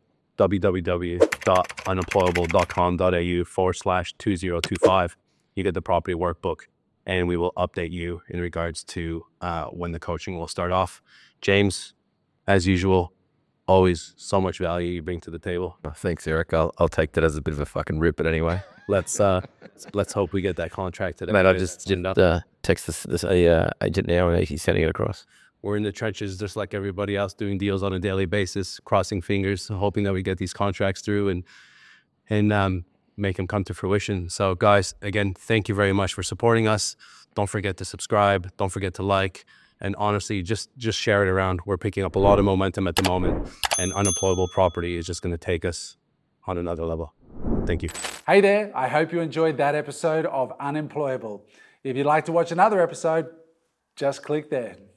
www.unemployable.com.au/2025. You get the property workbook, and we will update you in regards to when the coaching will start off. James, as usual, always so much value you bring to the table. Oh, thanks, Eric. I'll take that as a bit of a fucking rip, but anyway. Let's hope we get that contract today. Mate, I just text this agent now, and he's sending it across. We're in the trenches just like everybody else, doing deals on a daily basis, crossing fingers, hoping that we get these contracts through and make them come to fruition. So guys, again, thank you very much for supporting us. Don't forget to subscribe. Don't forget to like. And honestly, just share it around. We're picking up a lot of momentum at the moment, and Unemployable Property is just going to take us on another level. Thank you. Hey there, I hope you enjoyed that episode of Unemployable. If you'd like to watch another episode, just click there.